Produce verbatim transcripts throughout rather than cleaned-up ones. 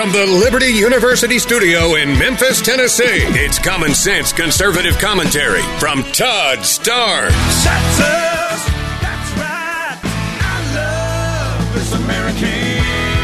From the Liberty University studio in Memphis, Tennessee, it's Common Sense Conservative Commentary from Todd Starnes. That's us. That's right. I love this American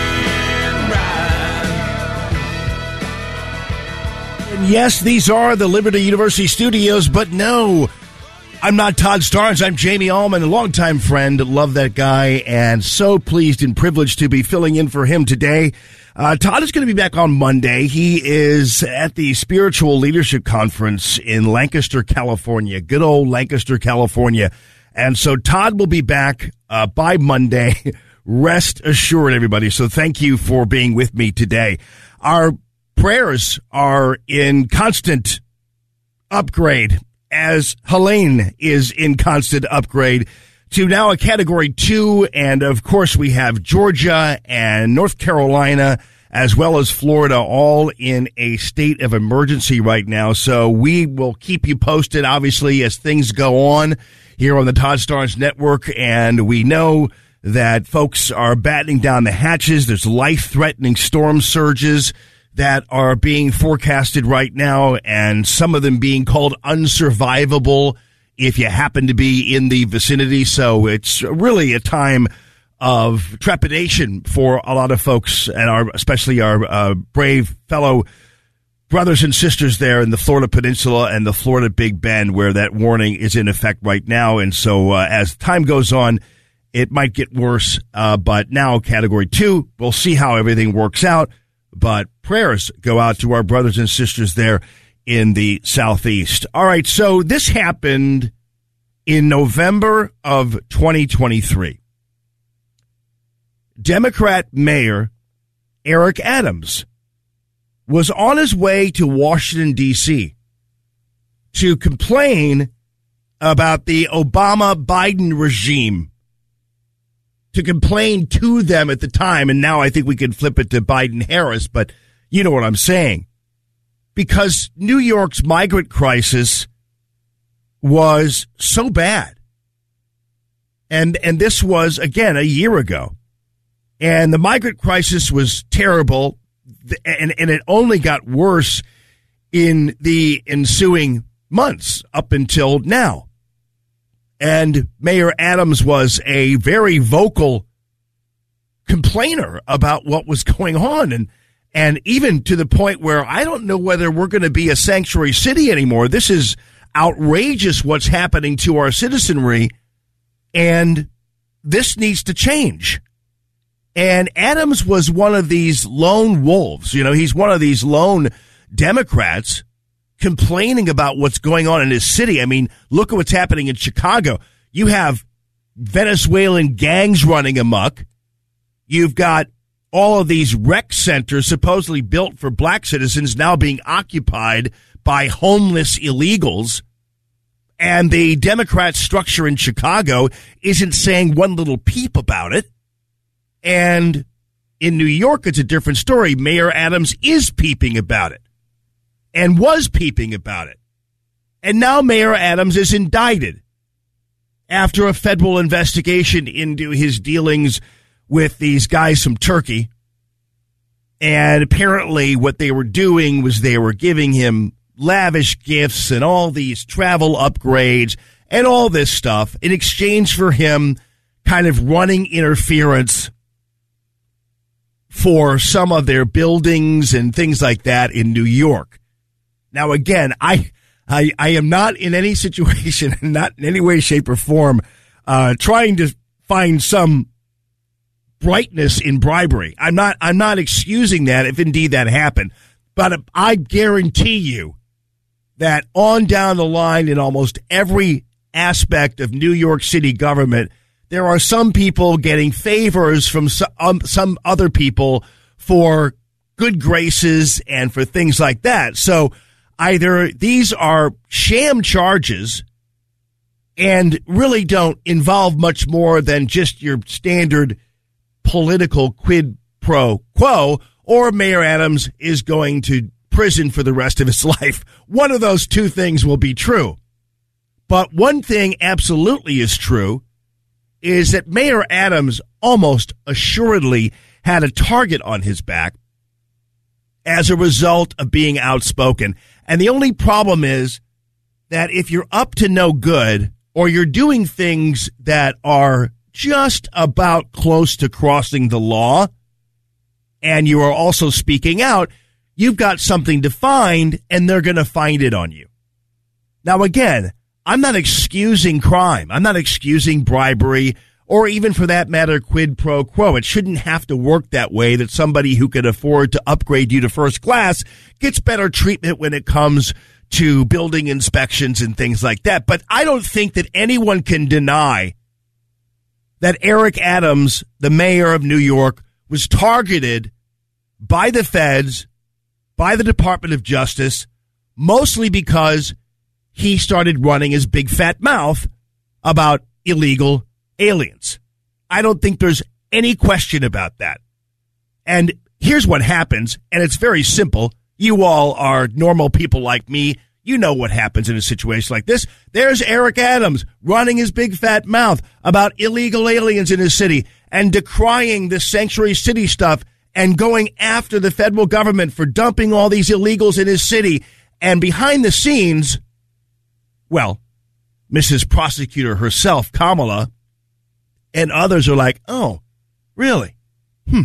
ride. And yes, these are the Liberty University studios, but no, I'm not Todd Starnes. I'm Jamie Allman, a longtime friend. Love that guy, and so pleased and privileged to be filling in for him today. Uh, Todd is going to be back on Monday. He is at the Spiritual Leadership Conference in Lancaster, California. Good old Lancaster, California. And so Todd will be back uh, by Monday. Rest assured, everybody. So thank you for being with me today. Our prayers are in constant upgrade as Helene is in constant upgrade to now a category two. And of course, we have Georgia and North Carolina, as well as Florida, all in a state of emergency right now. So we will keep you posted, obviously, as things go on here on the Todd Starnes Network. And we know that folks are battening down the hatches. There's life-threatening storm surges that are being forecasted right now, and some of them being called unsurvivable if you happen to be in the vicinity. So it's really a time of trepidation for a lot of folks, and our, especially our uh, brave fellow brothers and sisters there in the Florida Peninsula and the Florida Big Bend, where that warning is in effect right now. And so uh, as time goes on, it might get worse, uh, but now category two, we'll see how everything works out. But prayers go out to our brothers and sisters there in the Southeast. All right, so this happened in November of twenty twenty-three. Democrat Mayor Eric Adams was on his way to Washington, D C to complain about the Obama-Biden regime, to complain to them at the time, and now I think we could flip it to Biden-Harris, but you know what I'm saying. Because New York's migrant crisis was so bad. And and this was, again, a year ago. And the migrant crisis was terrible, and, and it only got worse in the ensuing months up until now. And Mayor Adams was a very vocal complainer about what was going on, and and even to the point where I don't know whether we're going to be a sanctuary city anymore. This is outrageous what's happening to our citizenry, and this needs to change. And Adams was one of these lone wolves. You know, he's one of these lone Democrats complaining about what's going on in his city. I mean, look at what's happening in Chicago. You have Venezuelan gangs running amok. You've got all of these rec centers supposedly built for black citizens now being occupied by homeless illegals. And the Democrat structure in Chicago isn't saying one little peep about it. And in New York, it's a different story. Mayor Adams is peeping about it and was peeping about it. And now Mayor Adams is indicted after a federal investigation into his dealings with these guys from Turkey. And apparently what they were doing was they were giving him lavish gifts and all these travel upgrades and all this stuff in exchange for him kind of running interference for some of their buildings and things like that in New York. Now, again, I I, I am not in any situation, not in any way, shape, or form, uh, trying to find some brightness in bribery. I'm not I'm not excusing that if indeed that happened. But I guarantee you that on down the line in almost every aspect of New York City government, there are some people getting favors from some, um, some other people for good graces and for things like that. So either these are sham charges and really don't involve much more than just your standard political quid pro quo, or Mayor Adams is going to prison for the rest of his life. One of those two things will be true. But one thing absolutely is true is that Mayor Adams almost assuredly had a target on his back as a result of being outspoken. And the only problem is that if you're up to no good or you're doing things that are just about close to crossing the law and you are also speaking out, you've got something to find and they're going to find it on you. Now, again, I'm not excusing crime. I'm not excusing bribery or even for that matter, quid pro quo. It shouldn't have to work that way that somebody who could afford to upgrade you to first class gets better treatment when it comes to building inspections and things like that. But I don't think that anyone can deny that Eric Adams, the mayor of New York, was targeted by the feds, by the Department of Justice, mostly because he started running his big fat mouth about illegal aliens. I don't think there's any question about that. And here's what happens, and it's very simple. You all are normal people like me. You know what happens in a situation like this. There's Eric Adams running his big fat mouth about illegal aliens in his city and decrying the sanctuary city stuff and going after the federal government for dumping all these illegals in his city. And behind the scenes, well, Missus Prosecutor herself, Kamala, and others are like, oh, really? Hmm.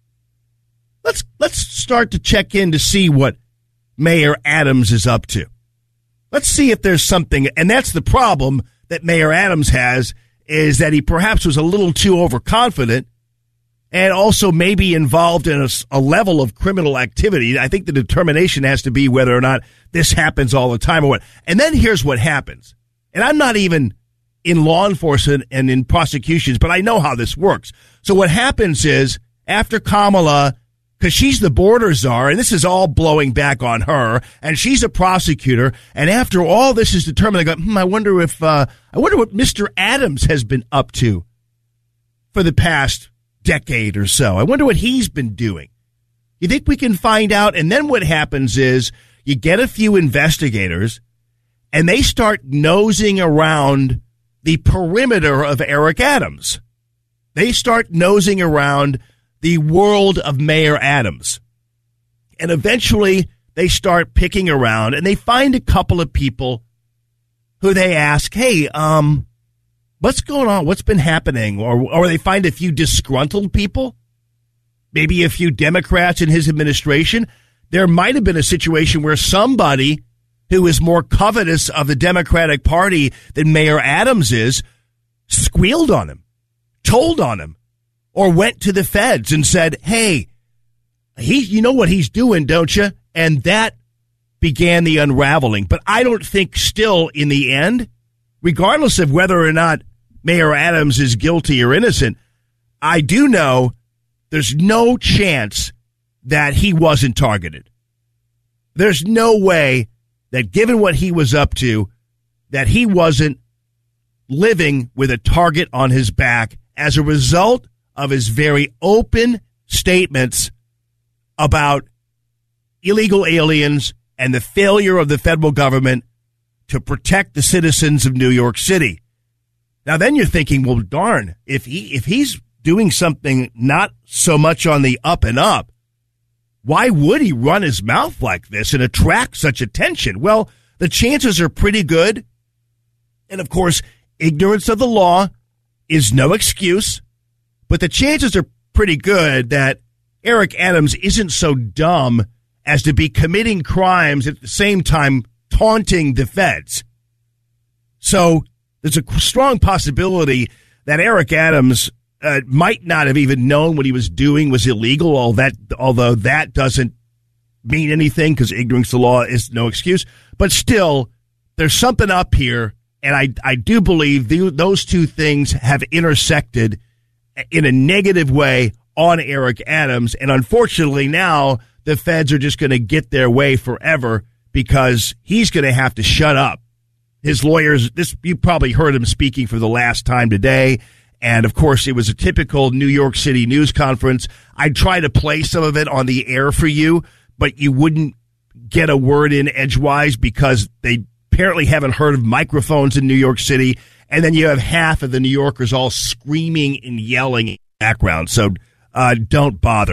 Let's let's start to check in to see what Mayor Adams is up to. Let's see if there's something, and that's the problem that Mayor Adams has, is that he perhaps was a little too overconfident and also maybe involved in a, a level of criminal activity. I think the determination has to be whether or not this happens all the time or what. And then here's what happens. And I'm not even in law enforcement and in prosecutions, but I know how this works. So what happens is after Kamala, because she's the border czar, and this is all blowing back on her, and she's a prosecutor, and after all this is determined, I go, hmm, I wonder if, uh, I wonder what Mister Adams has been up to for the past decade or so. I wonder what he's been doing. You think we can find out? And then what happens is you get a few investigators, and they start nosing around the perimeter of Eric Adams. They start nosing around the world of Mayor Adams. And eventually they start picking around and they find a couple of people who they ask, hey, um, what's going on? What's been happening? Or, or they find a few disgruntled people, maybe a few Democrats in his administration. There might have been a situation where somebody who is more covetous of the Democratic Party than Mayor Adams is, squealed on him, told on him, or went to the feds and said, hey, he, you know what he's doing, don't you? And that began the unraveling. But I don't think still in the end, regardless of whether or not Mayor Adams is guilty or innocent, I do know there's no chance that he wasn't targeted. There's no way that given what he was up to, that he wasn't living with a target on his back as a result of his very open statements about illegal aliens and the failure of the federal government to protect the citizens of New York City. Now, then you're thinking, well, darn, if he if he's doing something not so much on the up and up, why would he run his mouth like this and attract such attention? Well, the chances are pretty good. And, of course, ignorance of the law is no excuse. But the chances are pretty good that Eric Adams isn't so dumb as to be committing crimes at the same time taunting the feds. So there's a strong possibility that Eric Adams Uh, might not have even known what he was doing was illegal, all that, although that doesn't mean anything because ignorance of the law is no excuse. But still, there's something up here, and I, I do believe the, those two things have intersected in a negative way on Eric Adams. And unfortunately, now the feds are just going to get their way forever because he's going to have to shut up. His lawyers, this you probably heard him speaking for the last time today. And, of course, it was a typical New York City news conference. I'd try to play some of it on the air for you, but you wouldn't get a word in edgewise because they apparently haven't heard of microphones in New York City. And then you have half of the New Yorkers all screaming and yelling in the background. So uh, don't bother.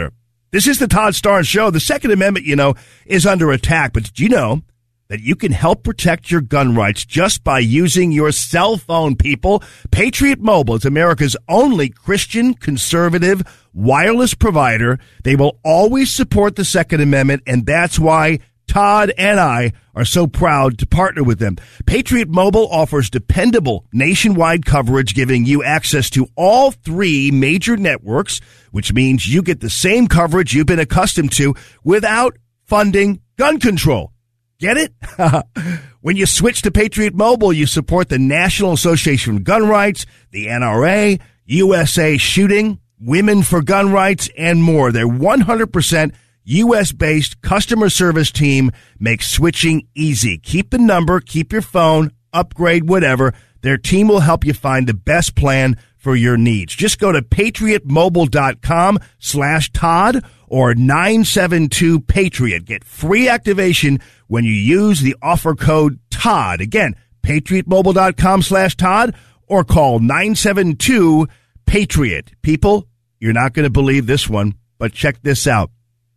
This is the Todd Starnes Show. The Second Amendment, you know, is under attack. But did you know that you can help protect your gun rights just by using your cell phone, people? Patriot Mobile is America's only Christian conservative wireless provider. They will always support the Second Amendment, and that's why Todd and I are so proud to partner with them. Patriot Mobile offers dependable nationwide coverage, giving you access to all three major networks, which means you get the same coverage you've been accustomed to without funding gun control. Get it? When you switch to Patriot Mobile, you support the National Association of Gun Rights, the N R A, U S A Shooting, Women for Gun Rights, and more. They're one hundred percent U S-based customer service team makes switching easy. Keep the number, keep your phone, upgrade, whatever. Their team will help you find the best plan for your needs. Just go to patriotmobile.com slash Todd or nine seven two Patriot. Get free activation when you use the offer code Todd. Again, patriotmobile.com slash Todd or call nine seven two Patriot. People, you're not going to believe this one, but check this out.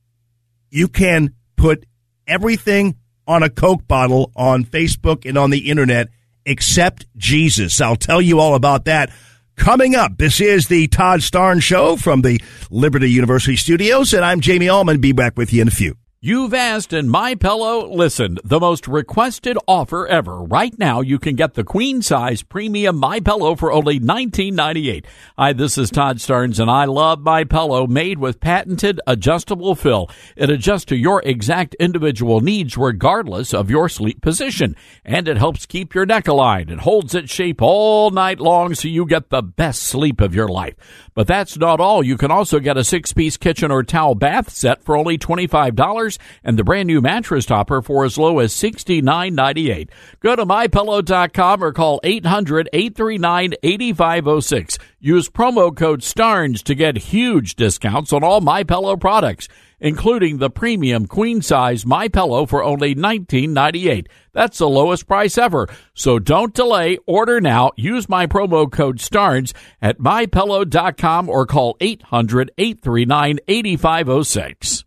You can put everything on a Coke bottle on Facebook and on the internet except Jesus. I'll tell you all about that coming up. This is the Todd Starnes Show from the Liberty University studios, and I'm Jamie Allman. Be back with you in a few. You've asked and MyPillow listened. The most requested offer ever. Right now, you can get the queen-size premium MyPillow for only nineteen ninety-eight dollars. Hi, this is Todd Starnes, and I love MyPillow, made with patented adjustable fill. It adjusts to your exact individual needs regardless of your sleep position, and it helps keep your neck aligned. It holds its shape all night long so you get the best sleep of your life. But that's not all. You can also get a six-piece kitchen or towel bath set for only twenty-five dollars and the brand new mattress topper for as low as sixty-nine ninety-eight. Go to my pillow dot com or call eight hundred, eight three nine, eight five zero six. Use promo code STARNS to get huge discounts on all MyPillow products, including the premium queen-size MyPillow for only nineteen ninety-eight. That's the lowest price ever. So don't delay. Order now. Use my promo code STARNS at my pillow dot com or call eight hundred, eight three nine, eight five zero six.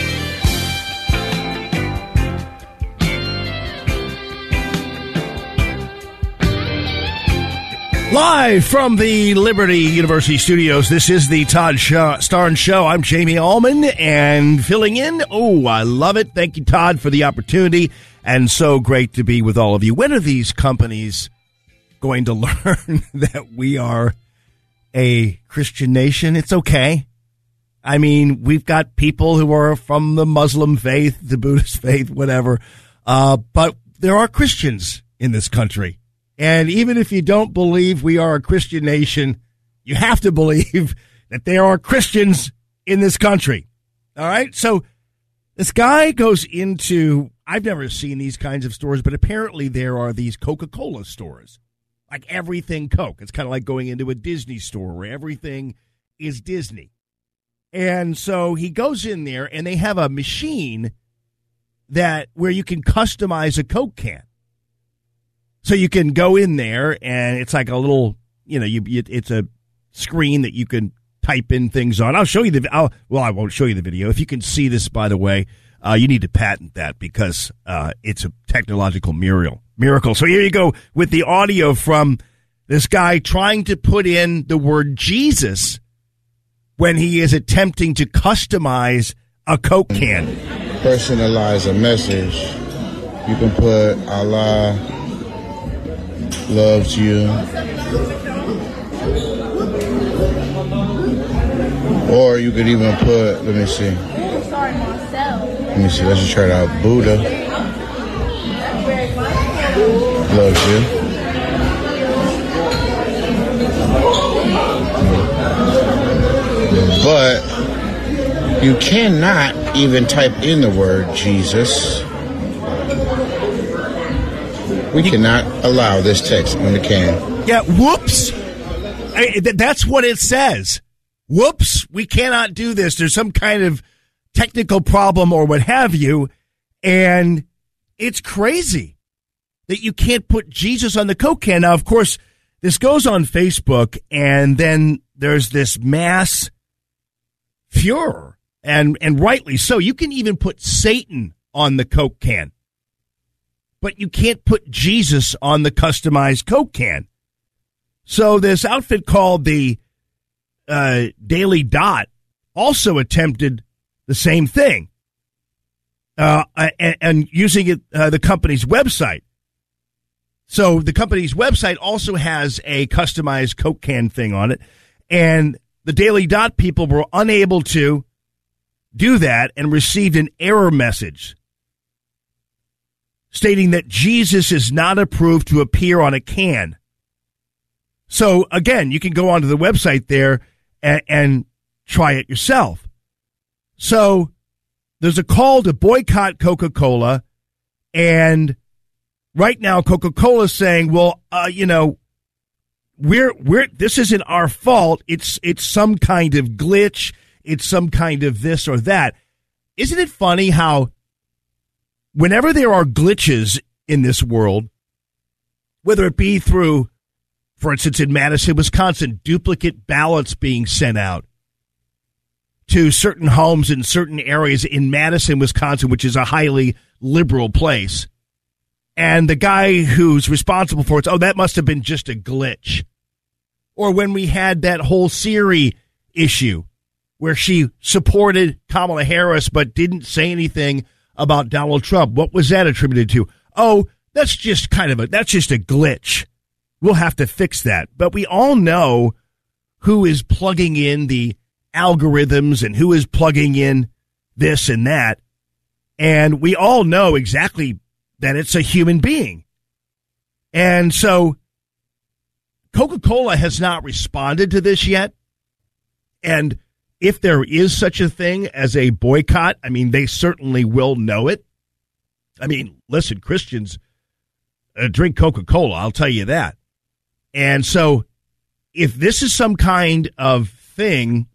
Live from the Liberty University studios, this is the Todd Starnes Show. I'm Jamie Allman, and filling in, oh, I love it. Thank you, Todd, for the opportunity, and so great to be with all of you. When are these companies going to learn that we are a Christian nation? It's okay. I mean, we've got people who are from the Muslim faith, the Buddhist faith, whatever, uh, but there are Christians in this country. And even if you don't believe we are a Christian nation, you have to believe that there are Christians in this country. All right? So this guy goes into, I've never seen these kinds of stores, but apparently there are these Coca-Cola stores. Like everything Coke. It's kind of like going into a Disney store where everything is Disney. And so he goes in there and they have a machine that where you can customize a Coke can. So you can go in there, and it's like a little, you know, you, it's a screen that you can type in things on. I'll show you the, I'll, well, I won't show you the video. If you can see this, by the way, uh, you need to patent that because uh, it's a technological miracle. Miracle. So here you go with the audio from this guy trying to put in the word Jesus when he is attempting to customize a Coke can. Personalize a message. You can put Allah loves you, or you could even put, let me see, let me see, let's just try it out, Buddha loves you. But you cannot even type in the word Jesus. We cannot allow this text on the can. Yeah, whoops. I, th- that's what it says. Whoops, we cannot do this. There's some kind of technical problem or what have you. And it's crazy that you can't put Jesus on the Coke can. Now, of course, this goes on Facebook, and then there's this mass furor And and rightly so. You can even put Satan on the Coke can. But you can't put Jesus on the customized Coke can. So this outfit called the uh, Daily Dot also attempted the same thing. Uh, and, and using it, uh, the company's website. So the company's website also has a customized Coke can thing on it. And the Daily Dot people were unable to do that and received an error message stating that Jesus is not approved to appear on a can. So, again, you can go onto the website there and, and try it yourself. So there's a call to boycott Coca-Cola, and right now Coca-Cola is saying, well, uh, you know, we're we're this isn't our fault. It's it's some kind of glitch. It's some kind of this or that. Isn't it funny how whenever there are glitches in this world, whether it be through, for instance, in Madison, Wisconsin, duplicate ballots being sent out to certain homes in certain areas in Madison, Wisconsin, which is a highly liberal place, and the guy who's responsible for it, oh, that must have been just a glitch. Or when we had that whole Siri issue where she supported Kamala Harris but didn't say anything about Donald Trump. What was that attributed to? Oh, that's just kind of a, that's just a glitch. We'll have to fix that. But we all know who is plugging in the algorithms and who is plugging in this and that. And we all know exactly that it's a human being. And so Coca-Cola has not responded to this yet. And if there is such a thing as a boycott, I mean, they certainly will know it. I mean, listen, Christians uh, drink Coca-Cola, I'll tell you that. And so if this is some kind of thing,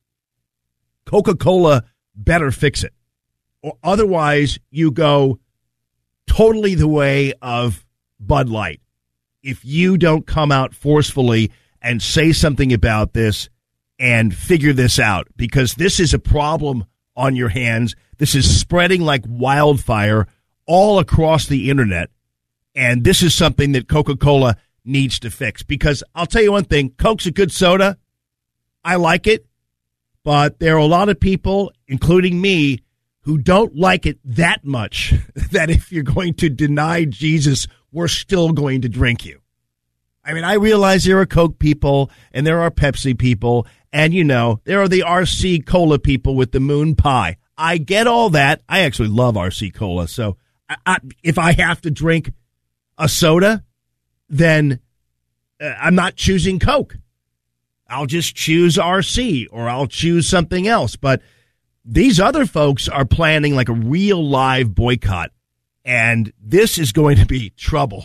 Coca-Cola better fix it. Or otherwise, you go totally the way of Bud Light. If you don't come out forcefully and say something about this and figure this out, because this is a problem on your hands. This is spreading like wildfire all across the internet. And this is something that Coca-Cola needs to fix. Because I'll tell you one thing, Coke's a good soda. I like it. But there are a lot of people, including me, who don't like it that much that if you're going to deny Jesus, we're still going to drink you. I mean, I realize there are Coke people and there are Pepsi people, and, you know, there are the R C Cola people with the moon pie. I get all that. I actually love R C Cola. So I, I, if I have to drink a soda, then uh, I'm not choosing Coke. I'll just choose R C or I'll choose something else. But these other folks are planning like a real live boycott, and this is going to be trouble.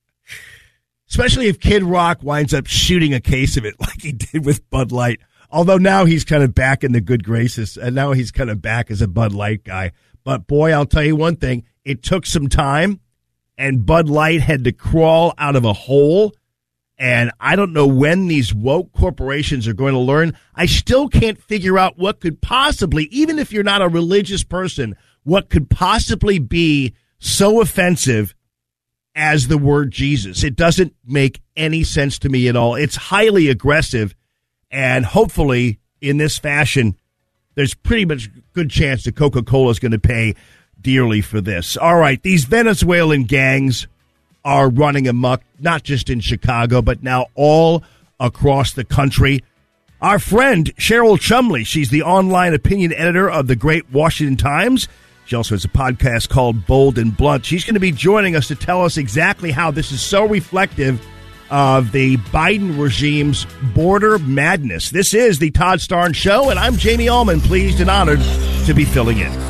Especially if Kid Rock winds up shooting a case of it like he did with Bud Light. Although now he's kind of back in the good graces, and now he's kind of back as a Bud Light guy. But boy, I'll tell you one thing. It took some time, and Bud Light had to crawl out of a hole. And I don't know when these woke corporations are going to learn. I still can't figure out what could possibly, even if you're not a religious person, what could possibly be so offensive as the word Jesus. It doesn't make any sense to me at all. It's highly aggressive, and hopefully in this fashion, there's pretty much good chance that Coca-Cola is going to pay dearly for this. All right, these Venezuelan gangs are running amok, not just in Chicago, but now all across the country. Our friend Cheryl Chumley, she's the online opinion editor of the Great Washington Times. She also has a podcast called Bold and Blunt. She's going to be joining us to tell us exactly how this is so reflective of the Biden regime's border madness. This is the Todd Starnes Show, and I'm Jamie Allman, pleased and honored to be filling in.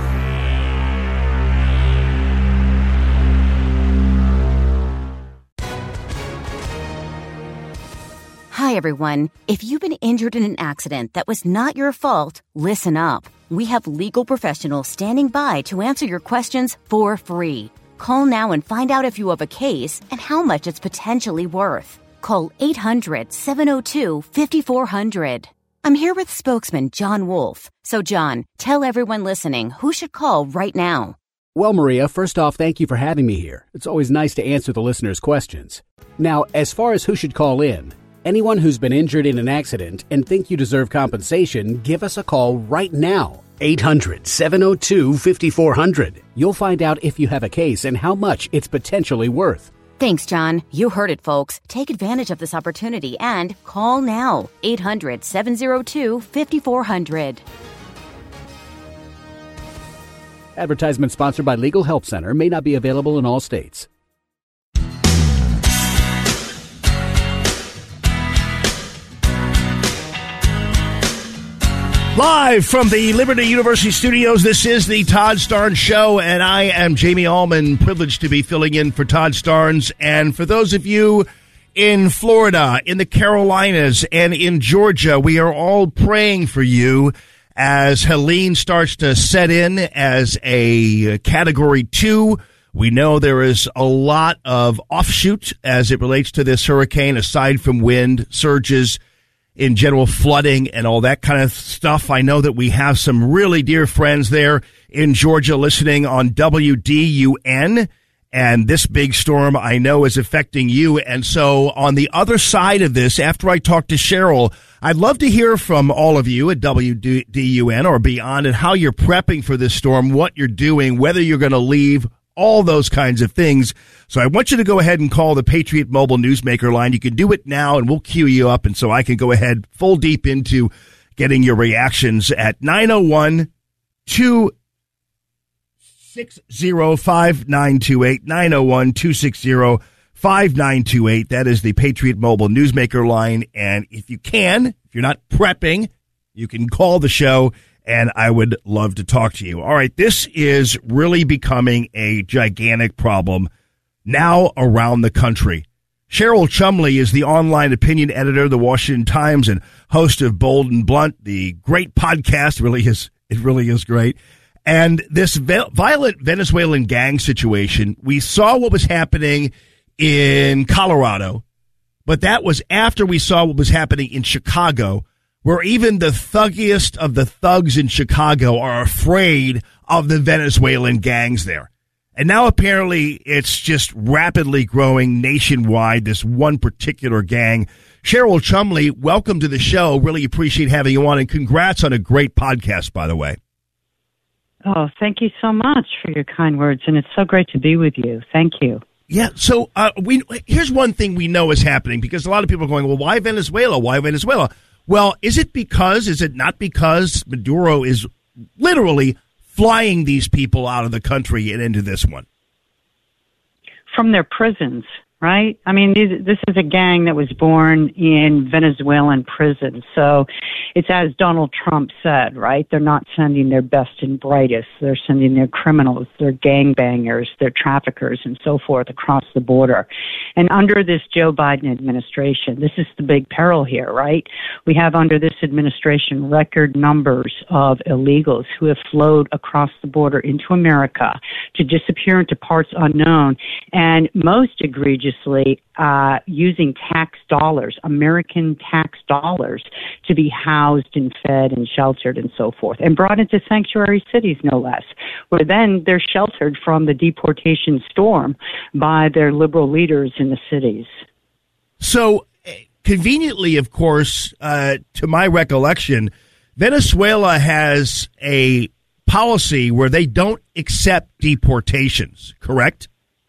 Hi, everyone. If you've been injured in an accident that was not your fault, listen up. We have legal professionals standing by to answer your questions for free. Call now and find out if you have a case and how much it's potentially worth. Call eight hundred, seven oh two, five four zero zero. I'm here with spokesman John Wolf. So, John, tell everyone listening who should call right now. Well, Maria, first off, thank you for having me here. It's always nice to answer the listeners' questions. Now, as far as who should call in, anyone who's been injured in an accident and think you deserve compensation, give us a call right now. eight hundred, seven oh two, five four zero zero. You'll find out if you have a case and how much it's potentially worth. Thanks, John. You heard it, folks. Take advantage of this opportunity and call now. eight hundred, seven oh two, five four zero zero. Advertisement sponsored by Legal Help Center. May not be available in all states. Live from the Liberty University studios, this is the Todd Starnes Show, and I am Jamie Allman, privileged to be filling in for Todd Starnes. And for those of you in Florida, in the Carolinas, and in Georgia, we are all praying for you as Helene starts to set in as a Category two. We know there is a lot of offshoot as it relates to this hurricane, aside from wind, surges, in general flooding and all that kind of stuff. I know that we have some really dear friends there in Georgia listening on W D U N, and this big storm I know is affecting you. And so on the other side of this, after I talk to Cheryl, I'd love to hear from all of you at W D U N or beyond and how you're prepping for this storm, what you're doing, whether you're going to leave, all those kinds of things. So I want you to go ahead and call the Patriot Mobile Newsmaker line. You can do it now, and we'll queue you up, and so I can go ahead full deep into getting your reactions at nine oh one, two six oh, five nine two eight, nine oh one, two six oh, five nine two eight. That is the Patriot Mobile Newsmaker line, and if you can, if you're not prepping, you can call the show, and I would love to talk to you. All right, this is really becoming a gigantic problem now around the country. Cheryl Chumley is the online opinion editor of the Washington Times and host of Bold and Blunt, the great podcast. Really is, it really is great. And this violent Venezuelan gang situation, we saw what was happening in Colorado, but that was after we saw what was happening in Chicago, where even the thuggiest of the thugs in Chicago are afraid of the Venezuelan gangs there. And now apparently it's just rapidly growing nationwide, this one particular gang. Cheryl Chumley, welcome to the show. Really appreciate having you on, and congrats on a great podcast, by the way. Oh, thank you so much for your kind words, and it's so great to be with you. Thank you. Yeah, so uh, we here's one thing we know is happening, because a lot of people are going, well, why Venezuela? Why Venezuela? Well, is it because, is it not because Maduro is literally flying these people out of the country and into this one? From their prisons, right? I mean, these, this is a gang that was born in Venezuelan prisons. So it's as Donald Trump said, right? They're not sending their best and brightest. They're sending their criminals, their gangbangers, their traffickers, and so forth across the border. And under this Joe Biden administration, this is the big peril here, right? We have under this administration record numbers of illegals who have flowed across the border into America to disappear into parts unknown, and most egregiously uh, using tax dollars, American tax dollars, to be housed and fed and sheltered and so forth, and brought into sanctuary cities, no less, where then they're sheltered from the deportation storm by their liberal leaders in the cities. So, conveniently, of course, uh, to my recollection, Venezuela has a policy where they don't accept deportations, correct?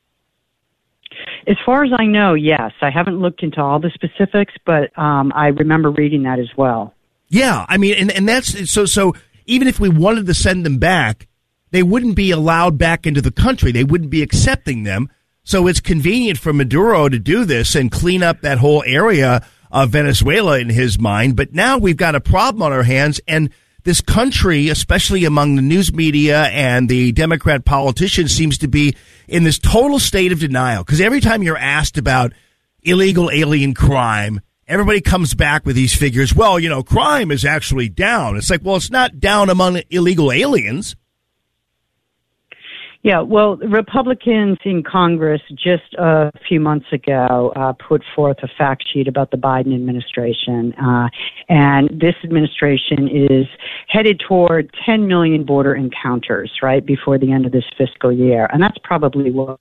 As far as I know, yes. I haven't looked into all the specifics, but um, I remember reading that as well. Yeah, I mean, and, and that's so. So even if we wanted to send them back, they wouldn't be allowed back into the country. They wouldn't be accepting them. So it's convenient for Maduro to do this and clean up that whole area of Venezuela in his mind. But now we've got a problem on our hands, and this country, especially among the news media and the Democrat politicians, seems to be in this total state of denial. Because every time you're asked about illegal alien crime, everybody comes back with these figures. Well, you know, crime is actually down. It's like, well, it's not down among illegal aliens. Yeah, well, Republicans in Congress just a few months ago uh, put forth a fact sheet about the Biden administration, uh, and this administration is headed toward ten million border encounters, right, before the end of this fiscal year, and that's probably what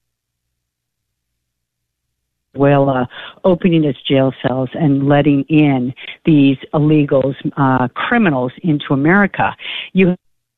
Venezuela opening its jail cells and letting in these illegals, uh, criminals into America. You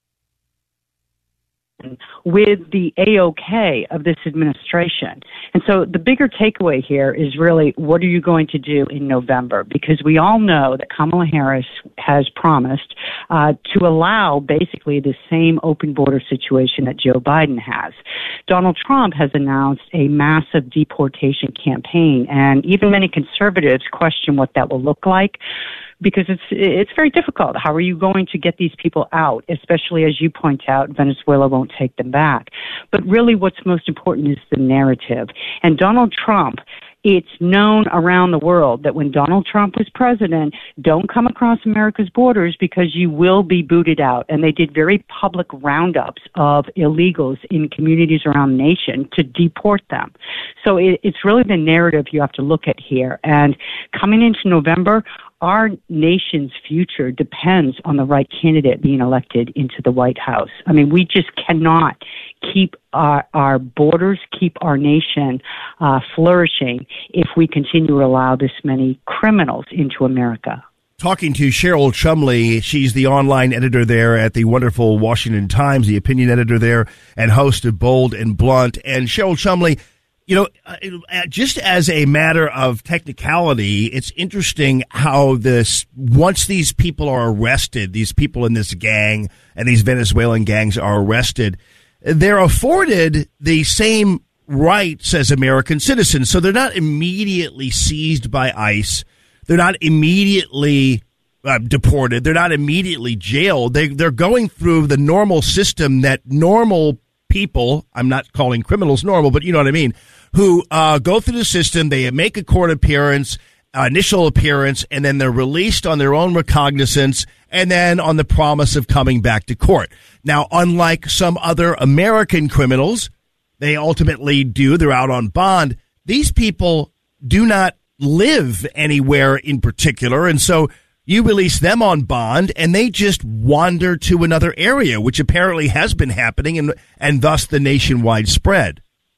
with the A O K of this administration. And so the bigger takeaway here is really, what are you going to do in November? Because we all know that Kamala Harris has promised uh, to allow basically the same open border situation that Joe Biden has. Donald Trump has announced a massive deportation campaign, and even many conservatives question what that will look like, because it's it's very difficult. How are you going to get these people out? Especially, as you point out, Venezuela won't take them back. But really what's most important is the narrative. And Donald Trump, it's known around the world that when Donald Trump was president, don't come across America's borders because you will be booted out. And they did very public roundups of illegals in communities around the nation to deport them. So it, it's really the narrative you have to look at here. And coming into November, our nation's future depends on the right candidate being elected into the White House. I mean, we just cannot keep our, our borders, keep our nation uh, flourishing if we continue to allow this many criminals into America. Talking to Cheryl Chumley, she's the online editor there at the wonderful Washington Times, the opinion editor there, and host of Bold and Blunt. And Cheryl Chumley, you know, just as a matter of technicality, it's interesting how this, once these people are arrested, these people in this gang and these Venezuelan gangs are arrested, they're afforded the same rights as American citizens. So they're not immediately seized by ICE. They're not immediately uh, deported. They're not immediately jailed. They, they're going through the normal system that normal people, I'm not calling criminals normal, but you know what I mean, who uh, go through the system, they make a court appearance, uh, initial appearance, and then they're released on their own recognizance and then on the promise of coming back to court. Now, unlike some other American criminals, they ultimately do, they're out on bond. These people do not live anywhere in particular, and so you release them on bond, and they just wander to another area, which apparently has been happening, and and thus the nationwide spread.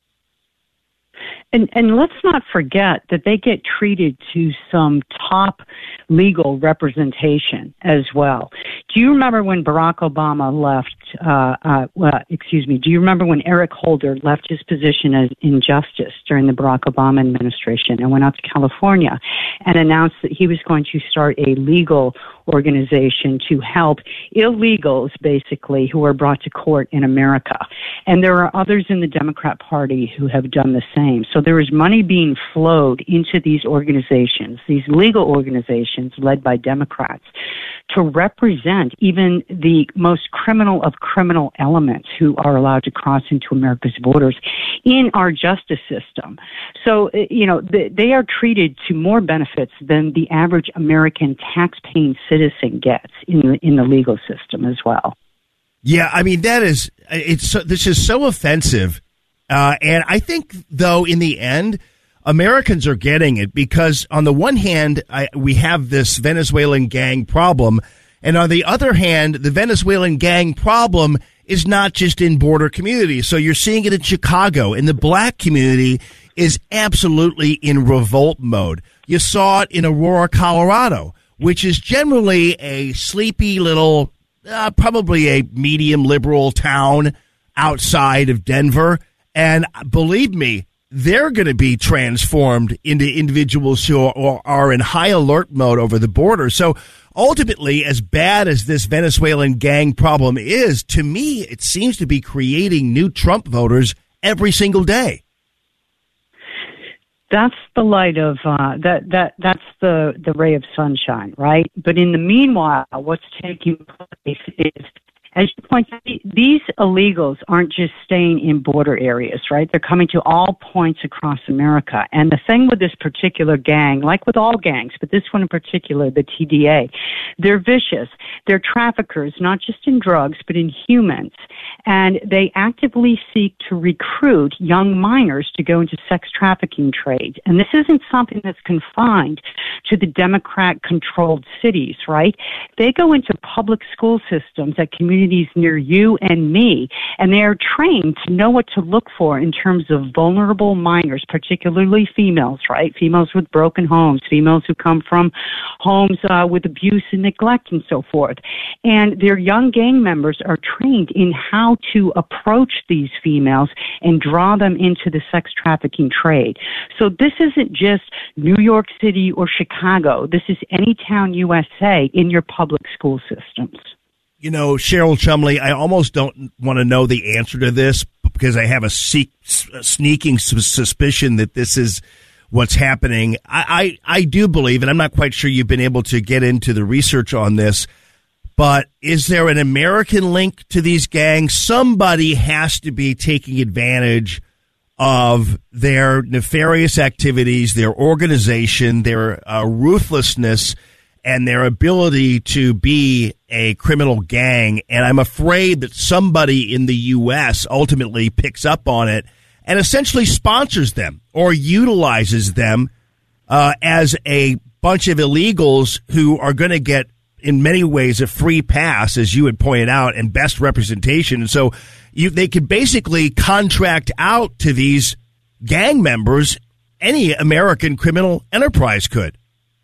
And, and let's not forget that they get treated to some top legal representation as well. Do you remember when Barack Obama left, uh, uh, well, excuse me, do you remember when Eric Holder left his position as in justice during the Barack Obama administration and went out to California and announced that he was going to start a legal organization to help illegals, basically, who are brought to court in America? And there are others in the Democrat Party who have done the same. So there is money being flowed into these organizations, these legal organizations led by Democrats, to represent even the most criminal of criminal elements who are allowed to cross into America's borders in our justice system. So, you know, they are treated to more benefits than the average American tax-paying citizen gets in the, in the legal system as well. Yeah, I mean, that is, it's so, this is so offensive. Uh, and I think, though, in the end, Americans are getting it because, on the one hand, I, we have this Venezuelan gang problem. And on the other hand, the Venezuelan gang problem is not just in border communities. So you're seeing it in Chicago, and the black community is absolutely in revolt mode. You saw it in Aurora, Colorado, which is generally a sleepy little, uh, probably a medium liberal town outside of Denver. And believe me, they're going to be transformed into individuals who are, are in high alert mode over the border. So ultimately, as bad as this Venezuelan gang problem is, to me, it seems to be creating new Trump voters every single day. That's the light of uh, that. That that's the, the ray of sunshine, right? But in the meanwhile, what's taking place is as you point out, these illegals aren't just staying in border areas, right? They're coming to all points across America. And the thing with this particular gang, like with all gangs, but this one in particular, the T D A, they're vicious. They're traffickers, not just in drugs, but in humans. And they actively seek to recruit young minors to go into sex trafficking trade. And this isn't something that's confined to the Democrat-controlled cities, right? They go into public school systems at communities near you and me, and they are trained to know what to look for in terms of vulnerable minors, particularly females, right? Females with broken homes, females who come from homes uh, with abuse and neglect and so forth. And their young gang members are trained in how to approach these females and draw them into the sex trafficking trade. So this isn't just New York City or Chicago. This is any town U S A in your public school systems. You know, Cheryl Chumley, I almost don't want to know the answer to this because I have a, seek, a sneaking suspicion that this is what's happening. I, I, I do believe, and I'm not quite sure you've been able to get into the research on this, but is there an American link to these gangs? Somebody has to be taking advantage of their nefarious activities, their organization, their uh, ruthlessness, and their ability to be a criminal gang. And I'm afraid that somebody in the U S ultimately picks up on it and essentially sponsors them or utilizes them uh, as a bunch of illegals who are going to get, in many ways, a free pass, as you had pointed out, and best representation. And so you, they could basically contract out to these gang members. Any American criminal enterprise could.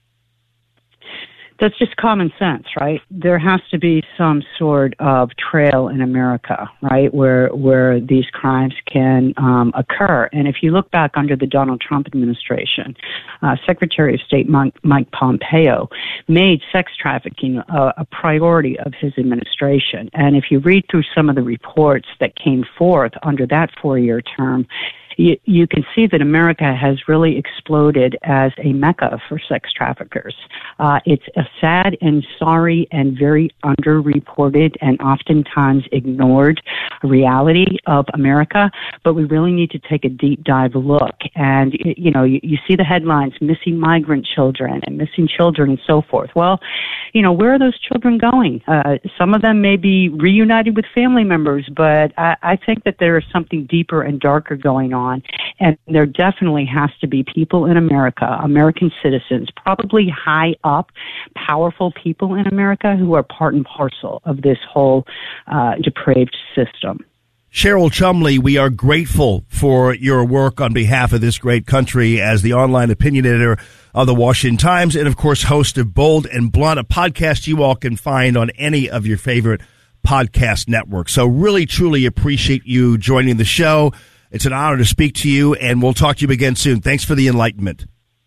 That's just common sense, right? There has to be some sort of trail in America, right, where where these crimes can um, occur. And if you look back under the Donald Trump administration, uh, Secretary of State Mike, Mike Pompeo made sex trafficking a, a priority of his administration. And if you read through some of the reports that came forth under that four-year term, You, you can see that America has really exploded as a mecca for sex traffickers. Uh, it's a sad and sorry and very underreported and oftentimes ignored reality of America, but we really need to take a deep dive look. And, you know, you, you see the headlines, missing migrant children and missing children and so forth. Well, you know, where are those children going? Uh, some of them may be reunited with family members, but I, I think that there is something deeper and darker going on. On. And there definitely has to be people in America, American citizens, probably high up, powerful people in America who are part and parcel of this whole uh, depraved system. Cheryl Chumley, we are grateful for your work on behalf of this great country as the online opinion editor of the Washington Times and, of course, host of Bold and Blunt, a podcast you all can find on any of your favorite podcast networks. So really, truly appreciate you joining the show. It's an honor to speak to you, and we'll talk to you again soon. Thanks for the enlightenment.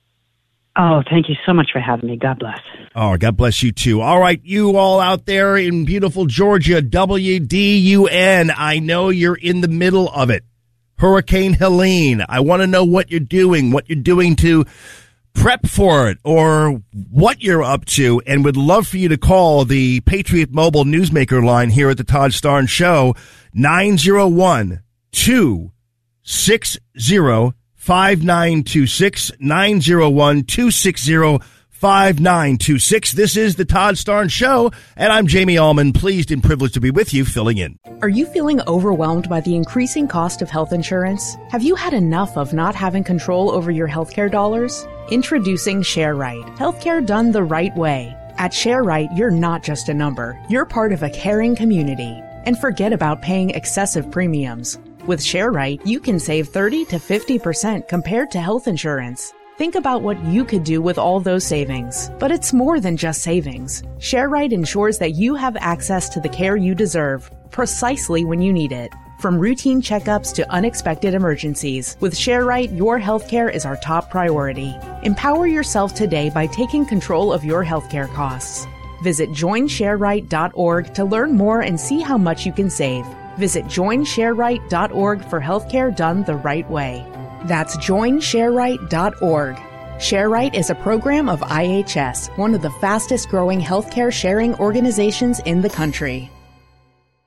Oh, thank you so much for having me. God bless. Oh, God bless you, too. All right, you all out there in beautiful Georgia, W D U N, I know you're in the middle of it. Hurricane Helene, I want to know what you're doing, what you're doing to prep for it, or what you're up to, and would love for you to call the Patriot Mobile Newsmaker line here at the Todd Starnes Show, nine oh one, two six zero, five nine two six, nine oh one, two six zero, five nine two six. This is the Todd Starnes Show, and I'm Jamie Allman, pleased and privileged to be with you, filling in. Are you feeling overwhelmed by the increasing cost of health insurance? Have you had enough of not having control over your healthcare dollars? Introducing ShareRight, healthcare done the right way. At ShareRight, you're not just a number. You're part of a caring community. And forget about paying excessive premiums. With ShareRight, you can save thirty to fifty percent compared to health insurance. Think about what you could do with all those savings. But it's more than just savings. ShareRight ensures that you have access to the care you deserve, precisely when you need it. From routine checkups to unexpected emergencies, with ShareRight, your healthcare is our top priority. Empower yourself today by taking control of your healthcare costs. Visit join share right dot org to learn more and see how much you can save. Visit join share right dot org for healthcare done the right way. That's join share right dot org. ShareRight is a program of I H S, one of the fastest growing healthcare sharing organizations in the country.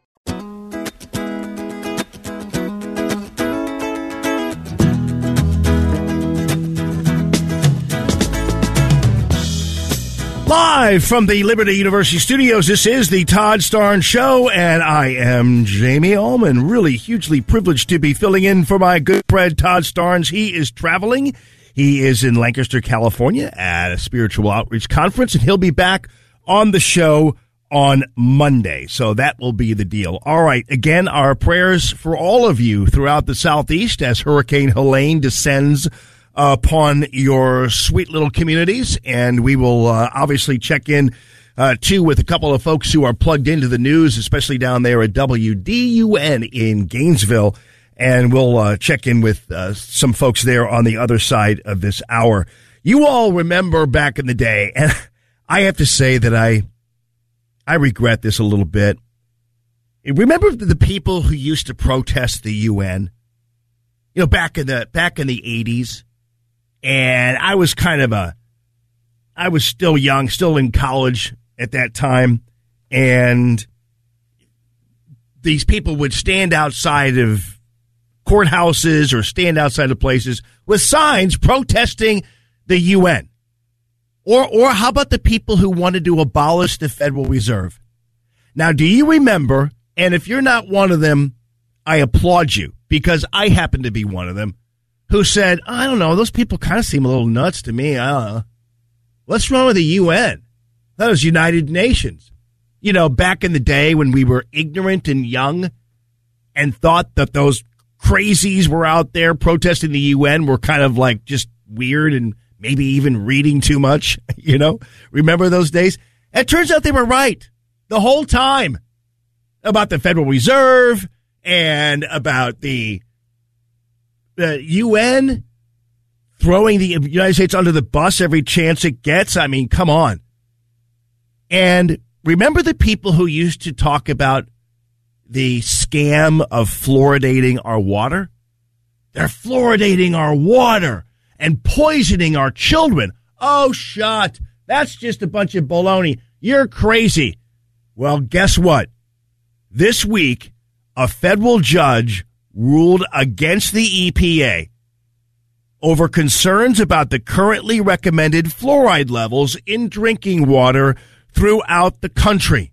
Live from the Liberty University studios, this is the Todd Starnes Show, and I am Jamie Ullman. Really hugely privileged to be filling in for my good friend Todd Starnes. He is traveling. He is in Lancaster, California at a spiritual outreach conference, and he'll be back on the show on Monday. So that will be the deal. All right. Again, our prayers for all of you throughout the Southeast as Hurricane Helene descends upon your sweet little communities, and we will uh, obviously check in uh, too with a couple of folks who are plugged into the news, especially down there at W D U N in Gainesville, and we'll uh, check in with uh, some folks there on the other side of this hour. You all remember back in the day, and I have to say that I I regret this a little bit. Remember the people who used to protest the U N? You know, back in the back in the eighties. And I was kind of a, I was still young, still in college at that time. And these people would stand outside of courthouses or stand outside of places with signs protesting the U N. Or, or how about the people who wanted to abolish the Federal Reserve? Now, do you remember, and if you're not one of them, I applaud you, because I happen to be one of them, who said, I don't know, those people kind of seem a little nuts to me. I don't know. What's wrong with the U N? That was United Nations. You know, back in the day when we were ignorant and young and thought that those crazies were out there protesting the U N were kind of like just weird and maybe even reading too much, you know? Remember those days? It turns out they were right the whole time about the Federal Reserve and about the The U N throwing the United States under the bus every chance it gets. I mean, come on. And remember the people who used to talk about the scam of fluoridating our water? They're fluoridating our water and poisoning our children. Oh, shut. That's just a bunch of baloney. You're crazy. Well, guess what? This week, a federal judge ruled against the E P A over concerns about the currently recommended fluoride levels in drinking water throughout the country.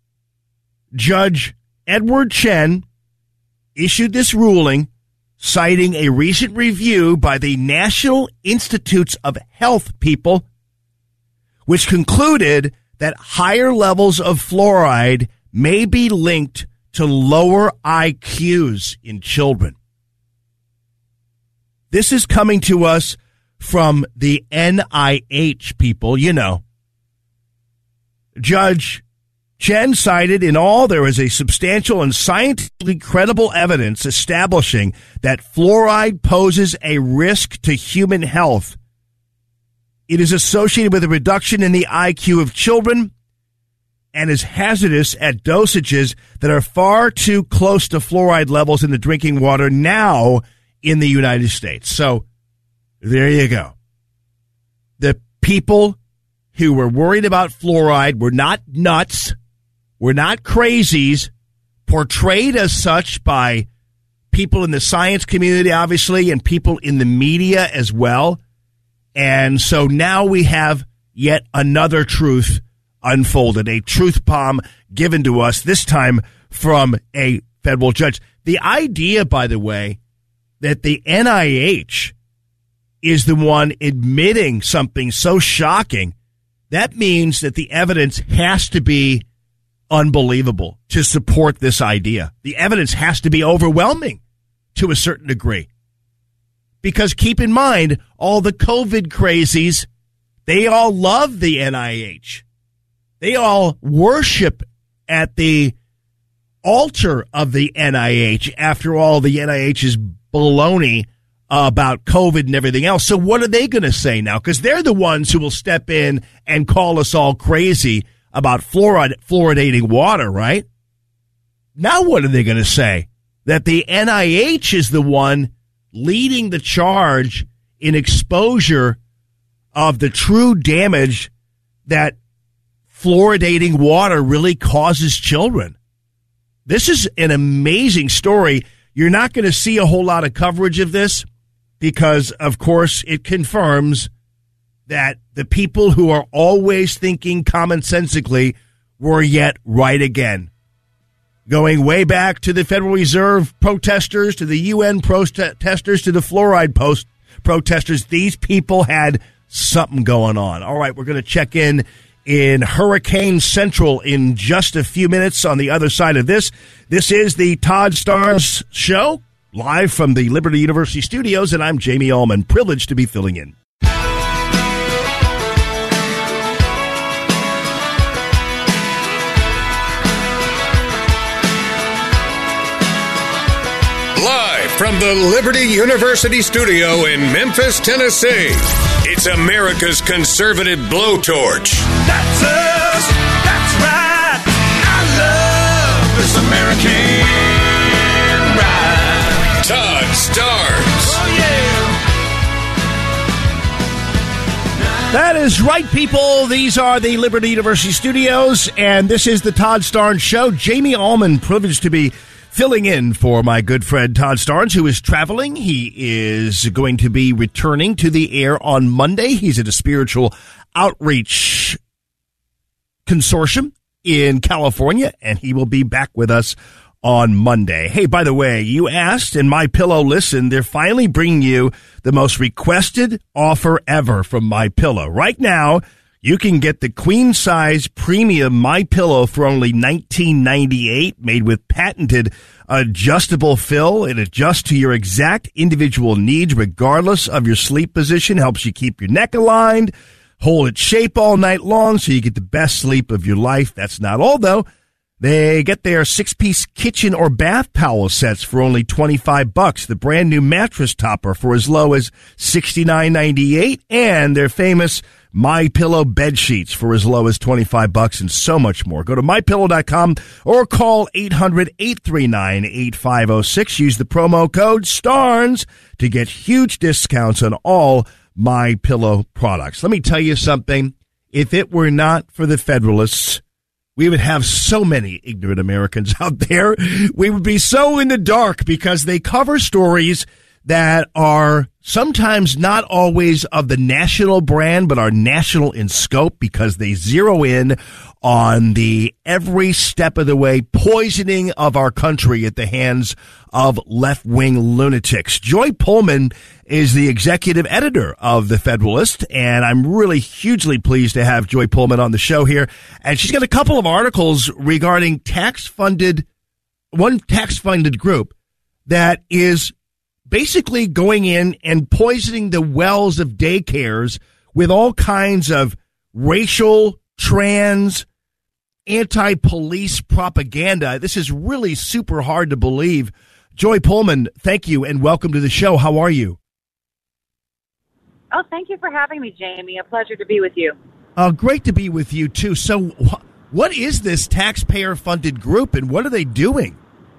Judge Edward Chen issued this ruling citing a recent review by the National Institutes of Health people, which concluded that higher levels of fluoride may be linked to lower I Qs in children. This is coming to us from the N I H people, you know. Judge Chen cited, in all, there is a substantial and scientifically credible evidence establishing that fluoride poses a risk to human health. It is associated with a reduction in the I Q of children and is hazardous at dosages that are far too close to fluoride levels in the drinking water now in the United States. So there you go. The people who were worried about fluoride were not nuts, were not crazies, portrayed as such by people in the science community, obviously, and people in the media as well. And so now we have yet another truth unfolded, a truth bomb given to us, this time from a federal judge. The idea, by the way, that the N I H is the one admitting something so shocking, that means that the evidence has to be unbelievable to support this idea. The evidence has to be overwhelming to a certain degree. Because keep in mind, all the COVID crazies, they all love the N I H. They all worship at the altar of the N I H after all the N I H's baloney about COVID and everything else. So what are they going to say now? Because they're the ones who will step in and call us all crazy about fluoride, fluoridating water, right? Now what are they going to say? That the N I H is the one leading the charge in exposure of the true damage that fluoridating water really causes children. This is an amazing story. You're not going to see a whole lot of coverage of this because, of course, it confirms that the people who are always thinking commonsensically were yet right again. Going way back to the Federal Reserve protesters, to the U N protesters, to the fluoride post protesters, these people had something going on. All right, we're going to check in in Hurricane Central in just a few minutes on the other side of this. This is the Todd Starnes Show, live from the Liberty University studios, and I'm Jamie Allman, privileged to be filling in. Live from the Liberty University studio in Memphis, Tennessee, it's America's conservative blowtorch. That's us. That's right. I love this American ride. Todd Starnes. Oh, yeah. That is right, people. These are the Liberty University studios, and this is the Todd Starnes Show. Jamie Allman, privileged to be filling in for my good friend Todd Starnes, who is traveling. He is going to be returning to the air on Monday. He's at a spiritual outreach consortium in California, and he will be back with us on Monday. Hey, by the way, you asked, and My Pillow listened. They're finally bringing you the most requested offer ever from My Pillow. Right now, you can get the queen size premium My Pillow for only nineteen ninety-eight dollars, made with patented adjustable fill. It adjusts to your exact individual needs regardless of your sleep position, helps you keep your neck aligned, hold its shape all night long so you get the best sleep of your life. That's not all, though. They get their six-piece kitchen or bath towel sets for only twenty-five bucks, the brand new mattress topper for as low as sixty-nine ninety-eight, and their famous My Pillow bed sheets for as low as twenty-five bucks, and so much more. Go to my pillow dot com or call eight hundred, eight three nine, eight five zero six. Use the promo code STARNS to get huge discounts on all My Pillow products. Let me tell you something. If it were not for the Federalists, we would have so many ignorant Americans out there. We would be so in the dark because they cover stories that are sometimes not always of the national brand, but are national in scope because they zero in on the every step of the way poisoning of our country at the hands of left-wing lunatics. Joy Pullmann is the executive editor of The Federalist, and I'm really hugely pleased to have Joy Pullmann on the show here. And she's got a couple of articles regarding tax-funded, one tax-funded group that is basically going in and poisoning the wells of daycares with all kinds of racial, trans, anti-police propaganda. This is really super hard to believe. Joy Pullmann, thank you and welcome to the show. How are you? Oh, thank you for having me, Jamie. A pleasure to be with you. Uh, great to be with you, too. So wh- what is this taxpayer-funded group and what are they doing?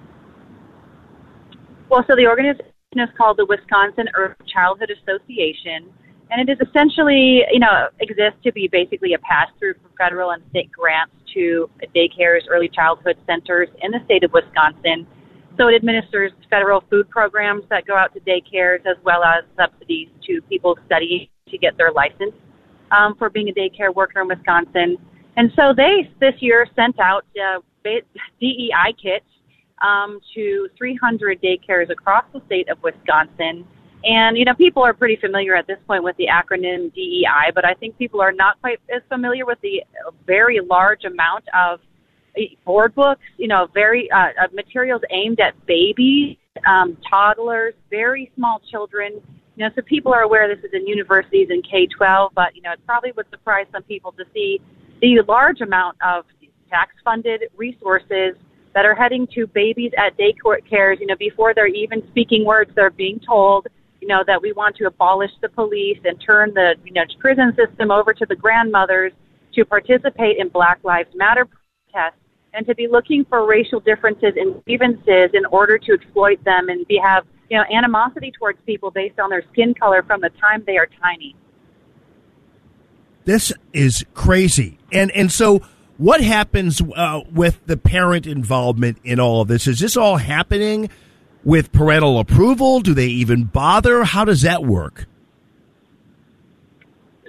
Well, so the organization is called the Wisconsin Early Childhood Association, and it is essentially, you know, exists to be basically a pass-through for federal and state grants to daycares, early childhood centers in the state of Wisconsin. So it administers federal food programs that go out to daycares as well as subsidies to people studying to get their license um, for being a daycare worker in Wisconsin. And so they, this year, sent out uh, D E I kits Um, to three hundred daycares across the state of Wisconsin. And, you know, people are pretty familiar at this point with the acronym D E I, but I think people are not quite as familiar with the very large amount of board books, you know, very uh, of materials aimed at babies, um, toddlers, very small children. You know, so people are aware this is in universities and K twelve, but, you know, it probably would surprise some people to see the large amount of tax-funded resources that are heading to babies at daycares, you know, before they're even speaking words, they're being told, you know, that we want to abolish the police and turn the, you know, prison system over to the grandmothers to participate in Black Lives Matter protests and to be looking for racial differences and grievances in order to exploit them and be have, you know, animosity towards people based on their skin color from the time they are tiny. This is crazy. And, and so what happens uh, with the parent involvement in all of this? Is this all happening with parental approval? Do they even bother? How does that work?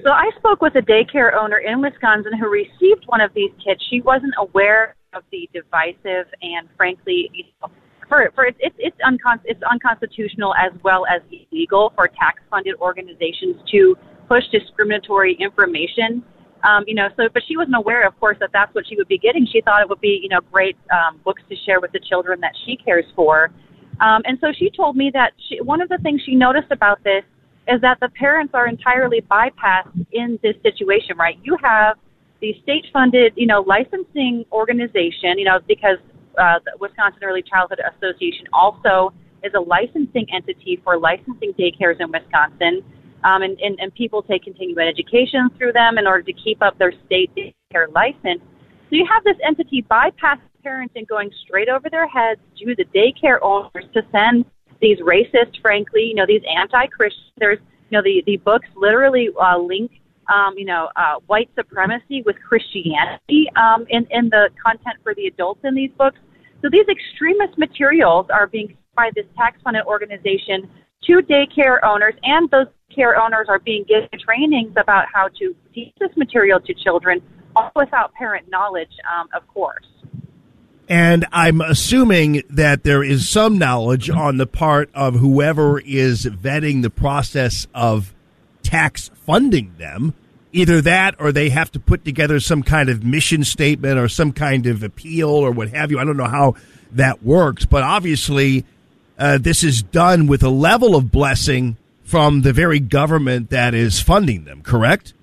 So I spoke with a daycare owner in Wisconsin who received one of these kits. She wasn't aware of the divisive and, frankly, you know, for for it's it's it's, uncon- it's unconstitutional as well as illegal for tax-funded organizations to push discriminatory information. Um, you know, so but she wasn't aware, of course, that that's what she would be getting. She thought it would be, you know, great um, books to share with the children that she cares for. Um, and so she told me that she, one of the things she noticed about this is that the parents are entirely bypassed in this situation, right? You have the state-funded, you know, licensing organization, you know, because uh, the Wisconsin Early Childhood Association also is a licensing entity for licensing daycares in Wisconsin, um, and, and, and people take continuing education through them in order to keep up their state daycare license. So you have this entity bypass parents and going straight over their heads to the daycare owners to send these racist, frankly, you know, these anti-Christian, there's, you know, the, the books literally uh, link, um, you know, uh, white supremacy with Christianity um, in, in the content for the adults in these books. So these extremist materials are being sent by this tax-funded organization to daycare owners, and those care owners are being given trainings about how to teach this material to children, all without parent knowledge, um, of course. And I'm assuming that there is some knowledge on the part of whoever is vetting the process of tax funding them. Either that or they have to put together some kind of mission statement or some kind of appeal or what have you. I don't know how that works, but obviously uh, this is done with a level of blessing from the very government that is funding them, correct?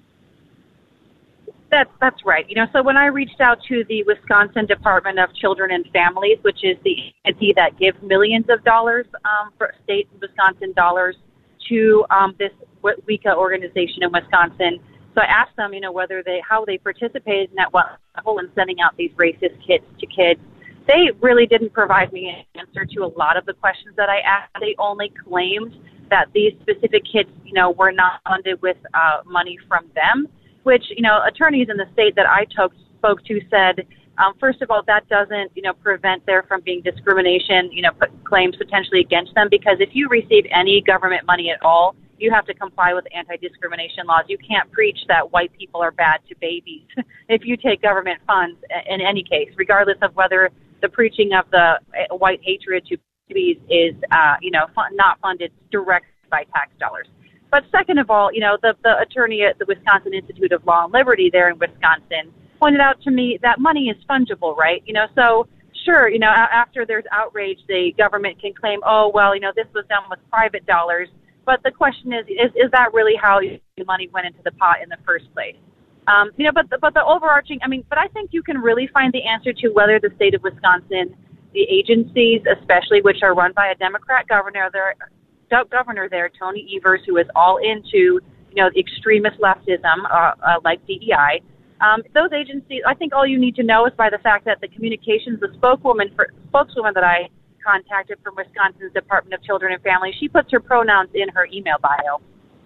That's, that's right. You know, so when I reached out to the Wisconsin Department of Children and Families, which is the entity that gives millions of dollars um, for state Wisconsin dollars to um, this WICA organization in Wisconsin, so I asked them, you know, whether they, how they participated in that level in sending out these racist kits to kids. They really didn't provide me an answer to a lot of the questions that I asked. They only claimed that these specific kits, you know, were not funded with uh, money from them, which, you know, attorneys in the state that I took, spoke to said, um, first of all, that doesn't, you know, prevent there from being discrimination, you know, put claims potentially against them, because if you receive any government money at all, you have to comply with anti-discrimination laws. You can't preach that white people are bad to babies if you take government funds in any case, regardless of whether the preaching of the white hatred to babies is, uh, you know, fun- not funded directly by tax dollars. But second of all, you know, the, the attorney at the Wisconsin Institute of Law and Liberty there in Wisconsin pointed out to me that money is fungible, right? You know, so sure, you know, after there's outrage, the government can claim, oh, well, you know, this was done with private dollars. But the question is, is, is that really how the money went into the pot in the first place? Um, you know, but the, but the overarching, I mean, but I think you can really find the answer to whether the state of Wisconsin, the agencies, especially which are run by a Democrat governor there, governor there, Tony Evers, who is all into, you know, extremist leftism, uh, uh, like D E I. Um, those agencies, I think all you need to know is by the fact that the communications, the spokeswoman for spokeswoman that I contacted from Wisconsin's Department of Children and Families, she puts her pronouns in her email bio.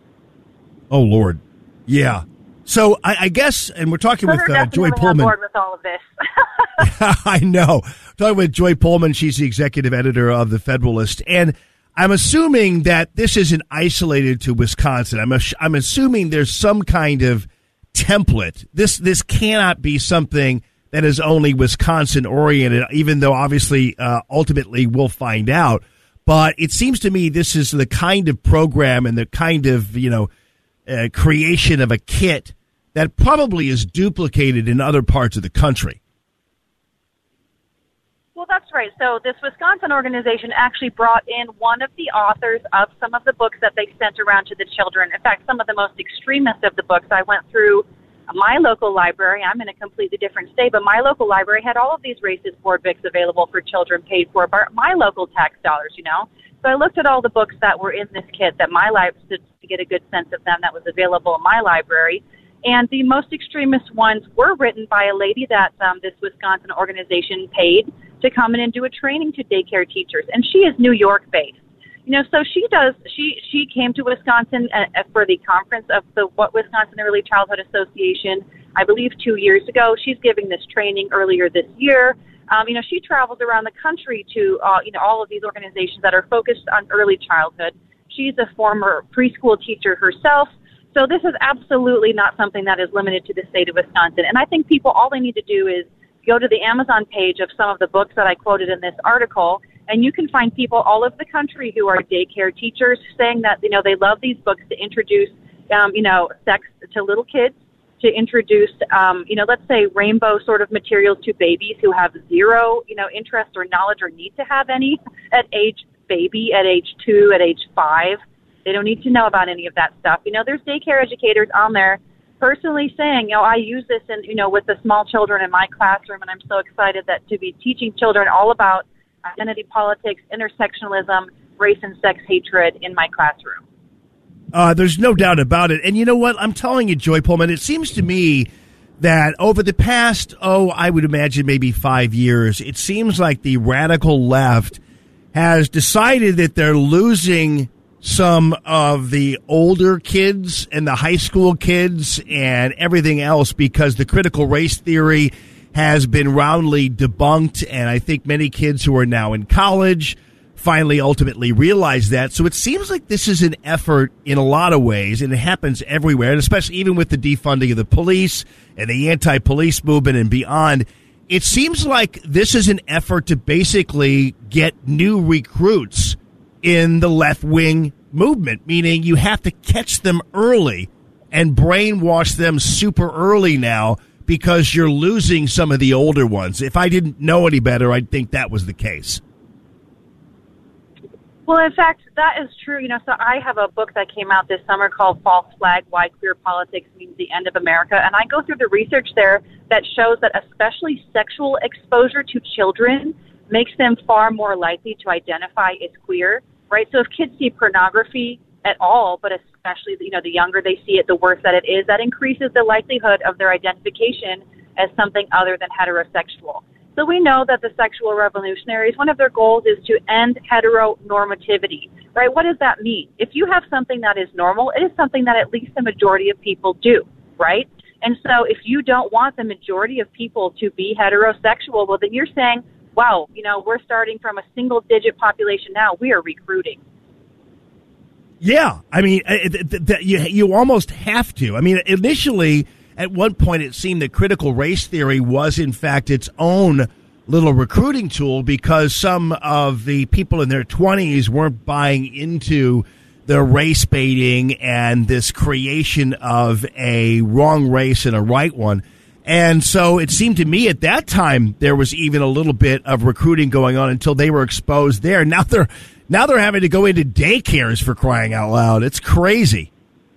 Oh, Lord. Yeah. So I, I guess, and we're talking so with uh, Joy Pullman. On board with all of this. I know. Talking with Joy Pullman. She's the executive editor of The Federalist. And I'm assuming that this isn't isolated to Wisconsin. I'm, I'm assuming there's some kind of template. This, this cannot be something that is only Wisconsin oriented, even though obviously uh, ultimately we'll find out. But it seems to me this is the kind of program and the kind of, you know, uh, creation of a kit that probably is duplicated in other parts of the country. Well, that's right. So this Wisconsin organization actually brought in one of the authors of some of the books that they sent around to the children. In fact, some of the most extremist of the books, I went through my local library. I'm in a completely different state, but my local library had all of these racist board books available for children paid for by my local tax dollars, you know. So I looked at all the books that were in this kit that my library, to get a good sense of them, that was available in my library. And the most extremist ones were written by a lady that um, this Wisconsin organization paid to come in and do a training to daycare teachers. And she is New York based. You know, so she does, she, she came to Wisconsin uh, for the conference of the what Wisconsin Early Childhood Association, I believe two years ago. She's giving this training earlier this year. Um, you know, she travels around the country to, uh, you know, all of these organizations that are focused on early childhood. She's a former preschool teacher herself. So this is absolutely not something that is limited to the state of Wisconsin. And I think people, all they need to do is go to the Amazon page of some of the books that I quoted in this article, and you can find people all over the country who are daycare teachers saying that, you know, they love these books to introduce, um, you know, sex to little kids, to introduce, um, you know, let's say rainbow sort of materials to babies who have zero, you know, interest or knowledge or need to have any at age baby, at age two, at age five. They don't need to know about any of that stuff. You know, there's daycare educators on there personally saying, you know, I use this in, you know, with the small children in my classroom, and I'm so excited that to be teaching children all about identity politics, intersectionalism, race and sex hatred in my classroom. Uh, there's no doubt about it. And you know what? I'm telling you, Joy Pullman, it seems to me that over the past, oh, I would imagine maybe five years, it seems like the radical left has decided that they're losing some of the older kids and the high school kids and everything else because the critical race theory has been roundly debunked. And I think many kids who are now in college finally ultimately realize that. So it seems like this is an effort in a lot of ways, and it happens everywhere, and especially even with the defunding of the police and the anti-police movement and beyond. It seems like this is an effort to basically get new recruits in the left-wing movement, meaning you have to catch them early and brainwash them super early now because you're losing some of the older ones. If I didn't know any better, I'd think that was the case. Well, in fact, that is true. You know, so I have a book that came out this summer called False Flag, Why Queer Politics Means the End of America. And I go through the research there that shows that especially sexual exposure to children makes them far more likely to identify as queer, right? So if kids see pornography at all, but especially, you know, the younger they see it, the worse that it is, that increases the likelihood of their identification as something other than heterosexual. So we know that the sexual revolutionaries, one of their goals is to end heteronormativity, right? What does that mean? If you have something that is normal, it is something that at least the majority of people do, right? And so if you don't want the majority of people to be heterosexual, well, then you're saying, wow, you know, we're starting from a single-digit population now. We are recruiting. Yeah, I mean, th- th- th- you, you almost have to. I mean, initially, at one point, it seemed that critical race theory was, in fact, its own little recruiting tool because some of the people in their twenties weren't buying into the race baiting and this creation of a wrong race and a right one. And so it seemed to me at that time there was even a little bit of recruiting going on until they were exposed there. Now they're now they're having to go into daycares, for crying out loud. It's crazy.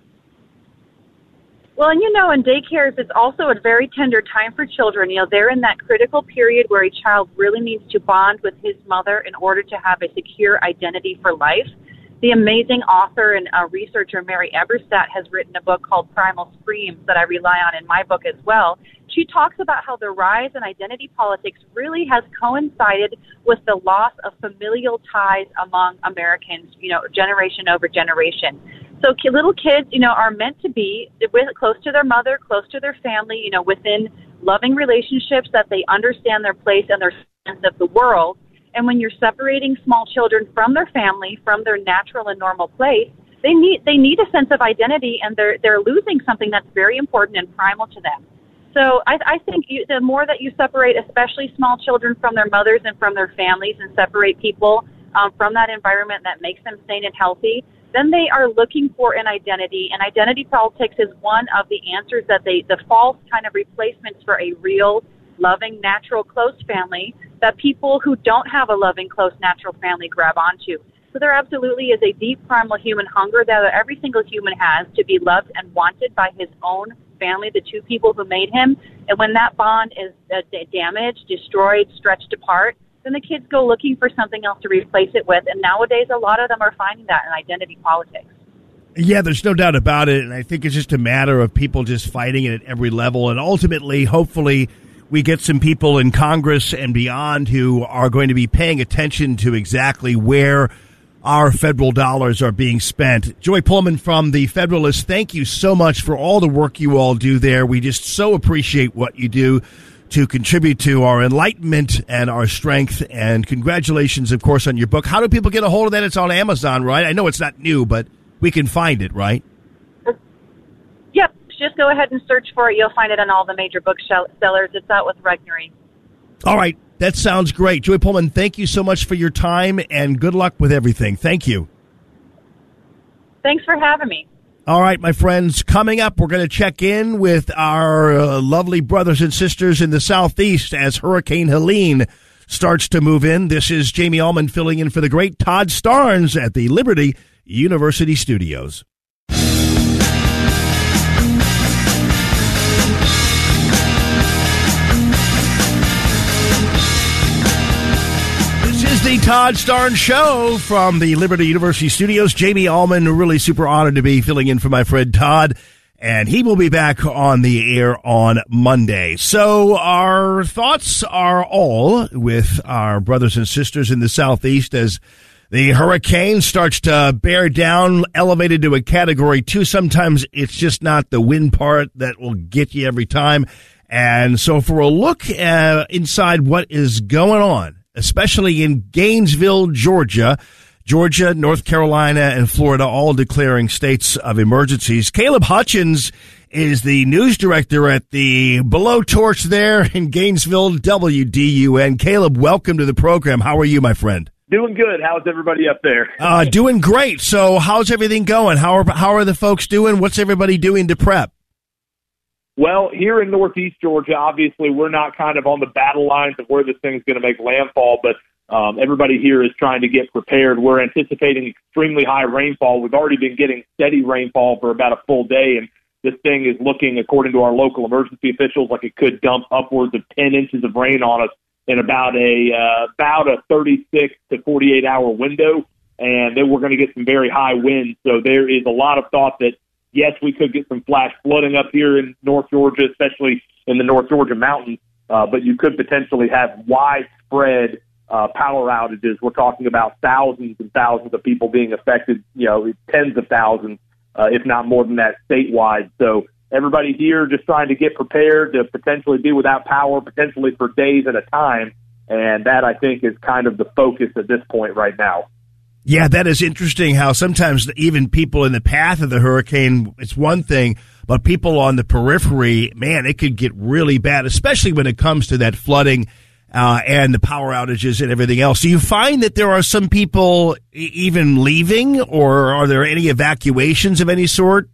Well, and you know, in daycares, it's also a very tender time for children. You know, they're in that critical period where a child really needs to bond with his mother in order to have a secure identity for life. The amazing author and uh, researcher Mary Eberstadt has written a book called Primal Screams that I rely on in my book as well. She talks about how the rise in identity politics really has coincided with the loss of familial ties among Americans, you know, generation over generation. So little kids, you know, are meant to be with, close to their mother, close to their family, you know, within loving relationships that they understand their place and their sense of the world. And when you're separating small children from their family, from their natural and normal place, they need they need a sense of identity, and they're they're losing something that's very important and primal to them. So I, I think you, the more that you separate, especially small children, from their mothers and from their families, and separate people um, from that environment that makes them sane and healthy, then they are looking for an identity. And identity politics is one of the answers that they, the false kind of replacements for a real, loving, natural, close family that people who don't have a loving, close, natural family grab onto. So there absolutely is a deep primal human hunger that every single human has to be loved and wanted by his own family, the two people who made him. And when that bond is uh, damaged, destroyed, stretched apart, then the kids go looking for something else to replace it with. And nowadays, a lot of them are finding that in identity politics. Yeah, there's no doubt about it. And I think it's just a matter of people just fighting it at every level. And ultimately, hopefully, we get some people in Congress and beyond who are going to be paying attention to exactly where our federal dollars are being spent. Joy Pullman from The Federalist, thank you so much for all the work you all do there. We just so appreciate what you do to contribute to our enlightenment and our strength. And congratulations, of course, on your book. How do people get a hold of that? It's on Amazon, right? I know it's not new, but we can find it, right? just go ahead and search for it. You'll find it on all the major booksellers. It's out with Regnery. All right. That sounds great. Joy Pullman, thank you so much for your time, and good luck with everything. Thank you. Thanks for having me. All right, my friends, coming up, we're going to check in with our uh, lovely brothers and sisters in the Southeast as Hurricane Helene starts to move in. This is Jamie Allman filling in for the great Todd Starnes at the Liberty University Studios. This is the Todd Starnes Show from the Liberty University Studios. Jamie Allman, really super honored to be filling in for my friend Todd, and he will be back on the air on Monday. So our thoughts are all with our brothers and sisters in the Southeast as the hurricane starts to bear down, elevated to a Category two. Sometimes it's just not the wind part that will get you every time. And so for a look uh, inside what is going on, especially in Gainesville, Georgia, Georgia, North Carolina, and Florida, all declaring states of emergencies. Caleb Hutchins is the news director at the Blowtorch there in Gainesville, W D U N. Caleb, welcome to the program. How are you, my friend? Doing good. How's everybody up there? Uh, doing great. So how's everything going? How are, how are the folks doing? What's everybody doing to prep? Well, here in Northeast Georgia, obviously we're not kind of on the battle lines of where this thing's going to make landfall, but um, everybody here is trying to get prepared. We're anticipating extremely high rainfall. We've already been getting steady rainfall for about a full day, and this thing is looking, according to our local emergency officials, like it could dump upwards of ten inches of rain on us in about a uh, about a thirty-six to forty-eight hour window, and then we're going to get some very high winds. So there is a lot of thought that, yes, we could get some flash flooding up here in North Georgia, especially in the North Georgia mountains, uh, but you could potentially have widespread uh, power outages. We're talking about thousands and thousands of people being affected, you know, tens of thousands, uh, if not more than that, statewide. So everybody here just trying to get prepared to potentially be without power, potentially for days at a time, and that, I think, is kind of the focus at this point right now. Yeah, that is interesting how sometimes even people in the path of the hurricane, it's one thing, but people on the periphery, man, it could get really bad, especially when it comes to that flooding uh, and the power outages and everything else. Do you find that there are some people even leaving, or are there any evacuations of any sort?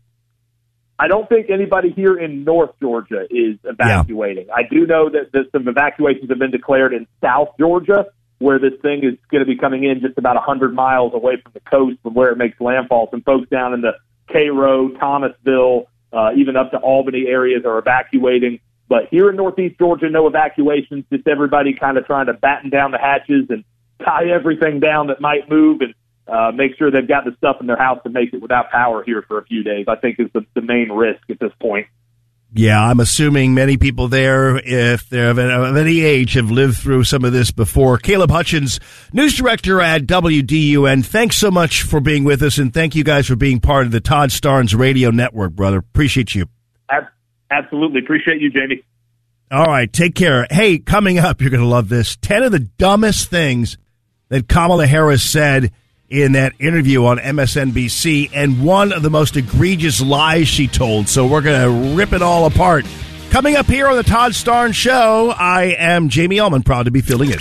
I don't think anybody here in North Georgia is evacuating. Yeah. I do know that, that some evacuations have been declared in South Georgia, where this thing is going to be coming in just about one hundred miles away from the coast from where it makes landfall. Some folks down in the Cairo, Thomasville, uh, even up to Albany areas are evacuating. But here in Northeast Georgia, no evacuations, just everybody kind of trying to batten down the hatches and tie everything down that might move and uh, make sure they've got the stuff in their house to make it without power here for a few days, I think is the, the main risk at this point. Yeah, I'm assuming many people there, if they're of any age, have lived through some of this before. Caleb Hutchins, news director at W D U N, thanks so much for being with us, and thank you guys for being part of the Todd Starnes Radio Network, brother. Appreciate you. Absolutely. Appreciate you, Jamie. All right, take care. Hey, coming up, you're going to love this. Ten of the dumbest things that Kamala Harris said in that interview on M S N B C, and one of the most egregious lies she told. So we're going to rip it all apart. Coming up here on the Todd Starnes Show, I am Jamie Allman, proud to be filling in.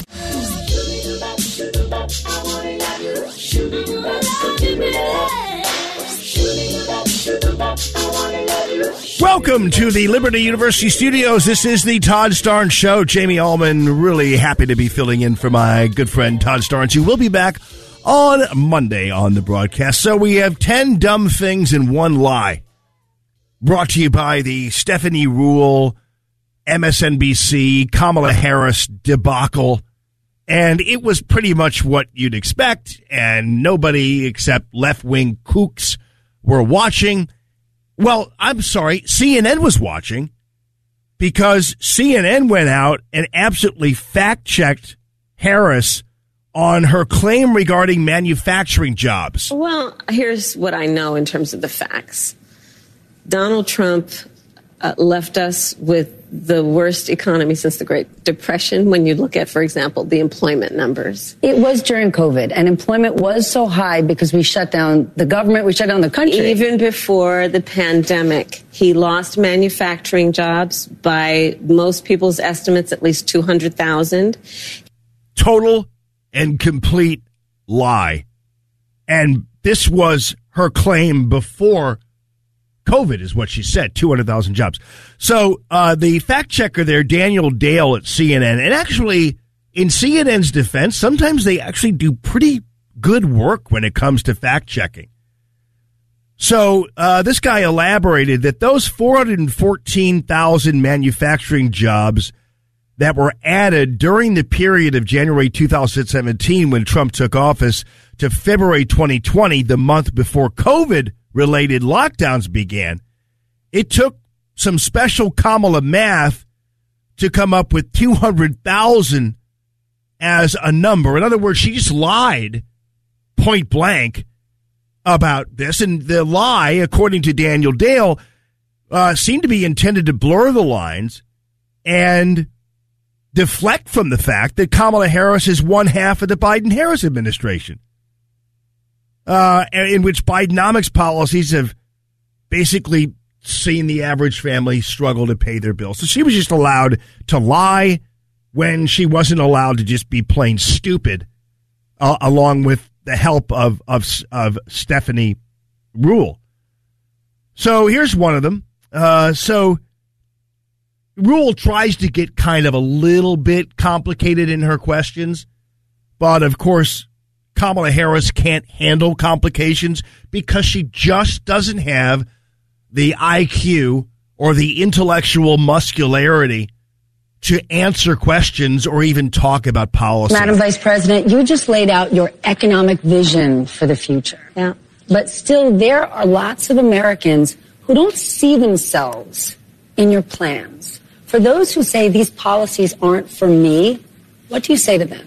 Welcome to the Liberty University Studios. This is the Todd Starnes Show. Jamie Allman, really happy to be filling in for my good friend Todd Starnes, who will be back on Monday on the broadcast. So we have ten dumb things and one lie. Brought to you by the Stephanie Ruhle, M S N B C, Kamala Harris debacle. And it was pretty much what you'd expect, and nobody except left-wing kooks were watching. Well, I'm sorry, C N N was watching, because C N N went out and absolutely fact-checked Harris on her claim regarding manufacturing jobs. Well, here's what I know in terms of the facts. Donald Trump uh, left us with the worst economy since the Great Depression when you look at, for example, the employment numbers. It was during COVID, and employment was so high because we shut down the government, we shut down the country. Even before the pandemic, he lost manufacturing jobs by most people's estimates, at least two hundred thousand. Total and complete lie. And this was her claim before COVID, is what she said, two hundred thousand jobs. So uh, the fact checker there, Daniel Dale at C N N, and actually in C N N's defense, sometimes they actually do pretty good work when it comes to fact checking. So uh, this guy elaborated that those four hundred fourteen thousand manufacturing jobs that were added during the period of January two thousand seventeen when Trump took office to February twenty twenty, the month before COVID-related lockdowns began, it took some special Kamala math to come up with two hundred thousand as a number. In other words, she just lied point blank about this. And the lie, according to Daniel Dale, uh, seemed to be intended to blur the lines and deflect from the fact that Kamala Harris is one half of the Biden-Harris administration, uh, in which Bidenomics policies have basically seen the average family struggle to pay their bills. So she was just allowed to lie when she wasn't allowed to just be plain stupid, uh, along with the help of, of, of Stephanie Ruhle. So here's one of them. Uh, so Ruhle tries to get kind of a little bit complicated in her questions, but of course, Kamala Harris can't handle complications because she just doesn't have the I Q or the intellectual muscularity to answer questions or even talk about policy. Madam Vice President, you just laid out your economic vision for the future. Yeah. But still, there are lots of Americans who don't see themselves in your plans. For those who say these policies aren't for me, what do you say to them?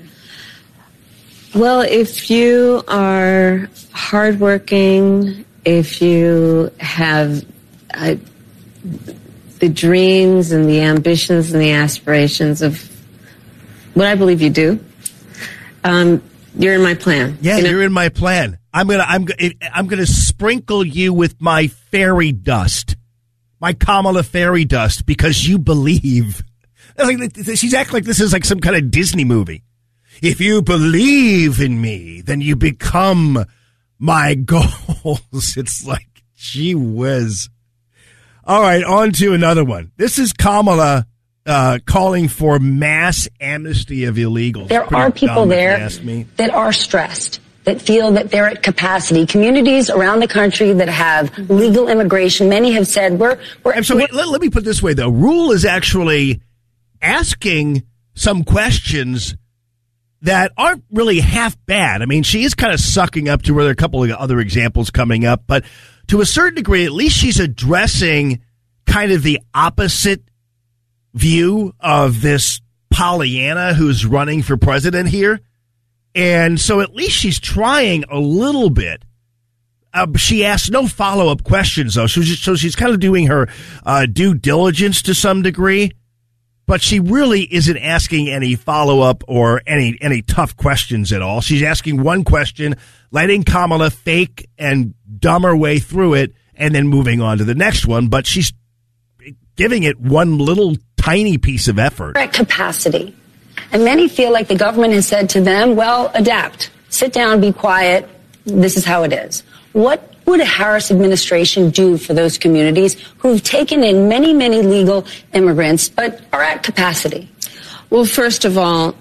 Well, if you are hardworking, if you have uh, the dreams and the ambitions and the aspirations of what I believe you do, um, you're in my plan. Yeah, you know? You're in my plan. I'm gonna, I'm, I'm gonna sprinkle you with my fairy dust, my Kamala fairy dust, because you believe. Like, she's acting like this is like some kind of Disney movie. If you believe in me, then you become my goals. It's like, gee whiz. All right, on to another one. This is Kamala uh, calling for mass amnesty of illegals. There Pretty are people there that are stressed, that feel that they're at capacity. Communities around the country that have legal immigration, many have said, we're... we're and so we're, let, let me put it this way, though. Ruhle is actually asking some questions that aren't really half bad. I mean, she is kind of sucking up to where there are a couple of other examples coming up, but to a certain degree, at least she's addressing kind of the opposite view of this Pollyanna who's running for president here. And so at least she's trying a little bit. Uh, she asked no follow-up questions, though, so she's, so she's kind of doing her uh, due diligence to some degree. But she really isn't asking any follow-up or any any tough questions at all. She's asking one question, letting Kamala fake and dumb her way through it, and then moving on to the next one. But she's giving it one little tiny piece of effort. At capacity. And many feel like the government has said to them, well, adapt. Sit down, be quiet. This is how it is. What would a Harris administration do for those communities who've taken in many, many legal immigrants but are at capacity? Well, first of all,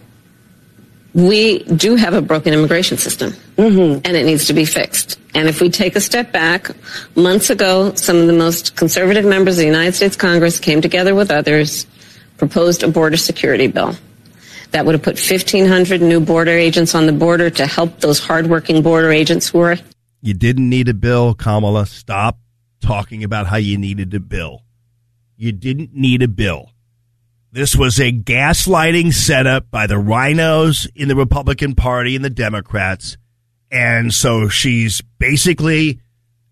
we do have a broken immigration system, mm-hmm. and it needs to be fixed. And if we take a step back, months ago, some of the most conservative members of the United States Congress came together with others, proposed a border security bill. That would have put fifteen hundred new border agents on the border to help those hardworking border agents who are... You didn't need a bill, Kamala. Stop talking about how you needed a bill. You didn't need a bill. This was a gaslighting setup by the rhinos in the Republican Party and the Democrats. And so she's basically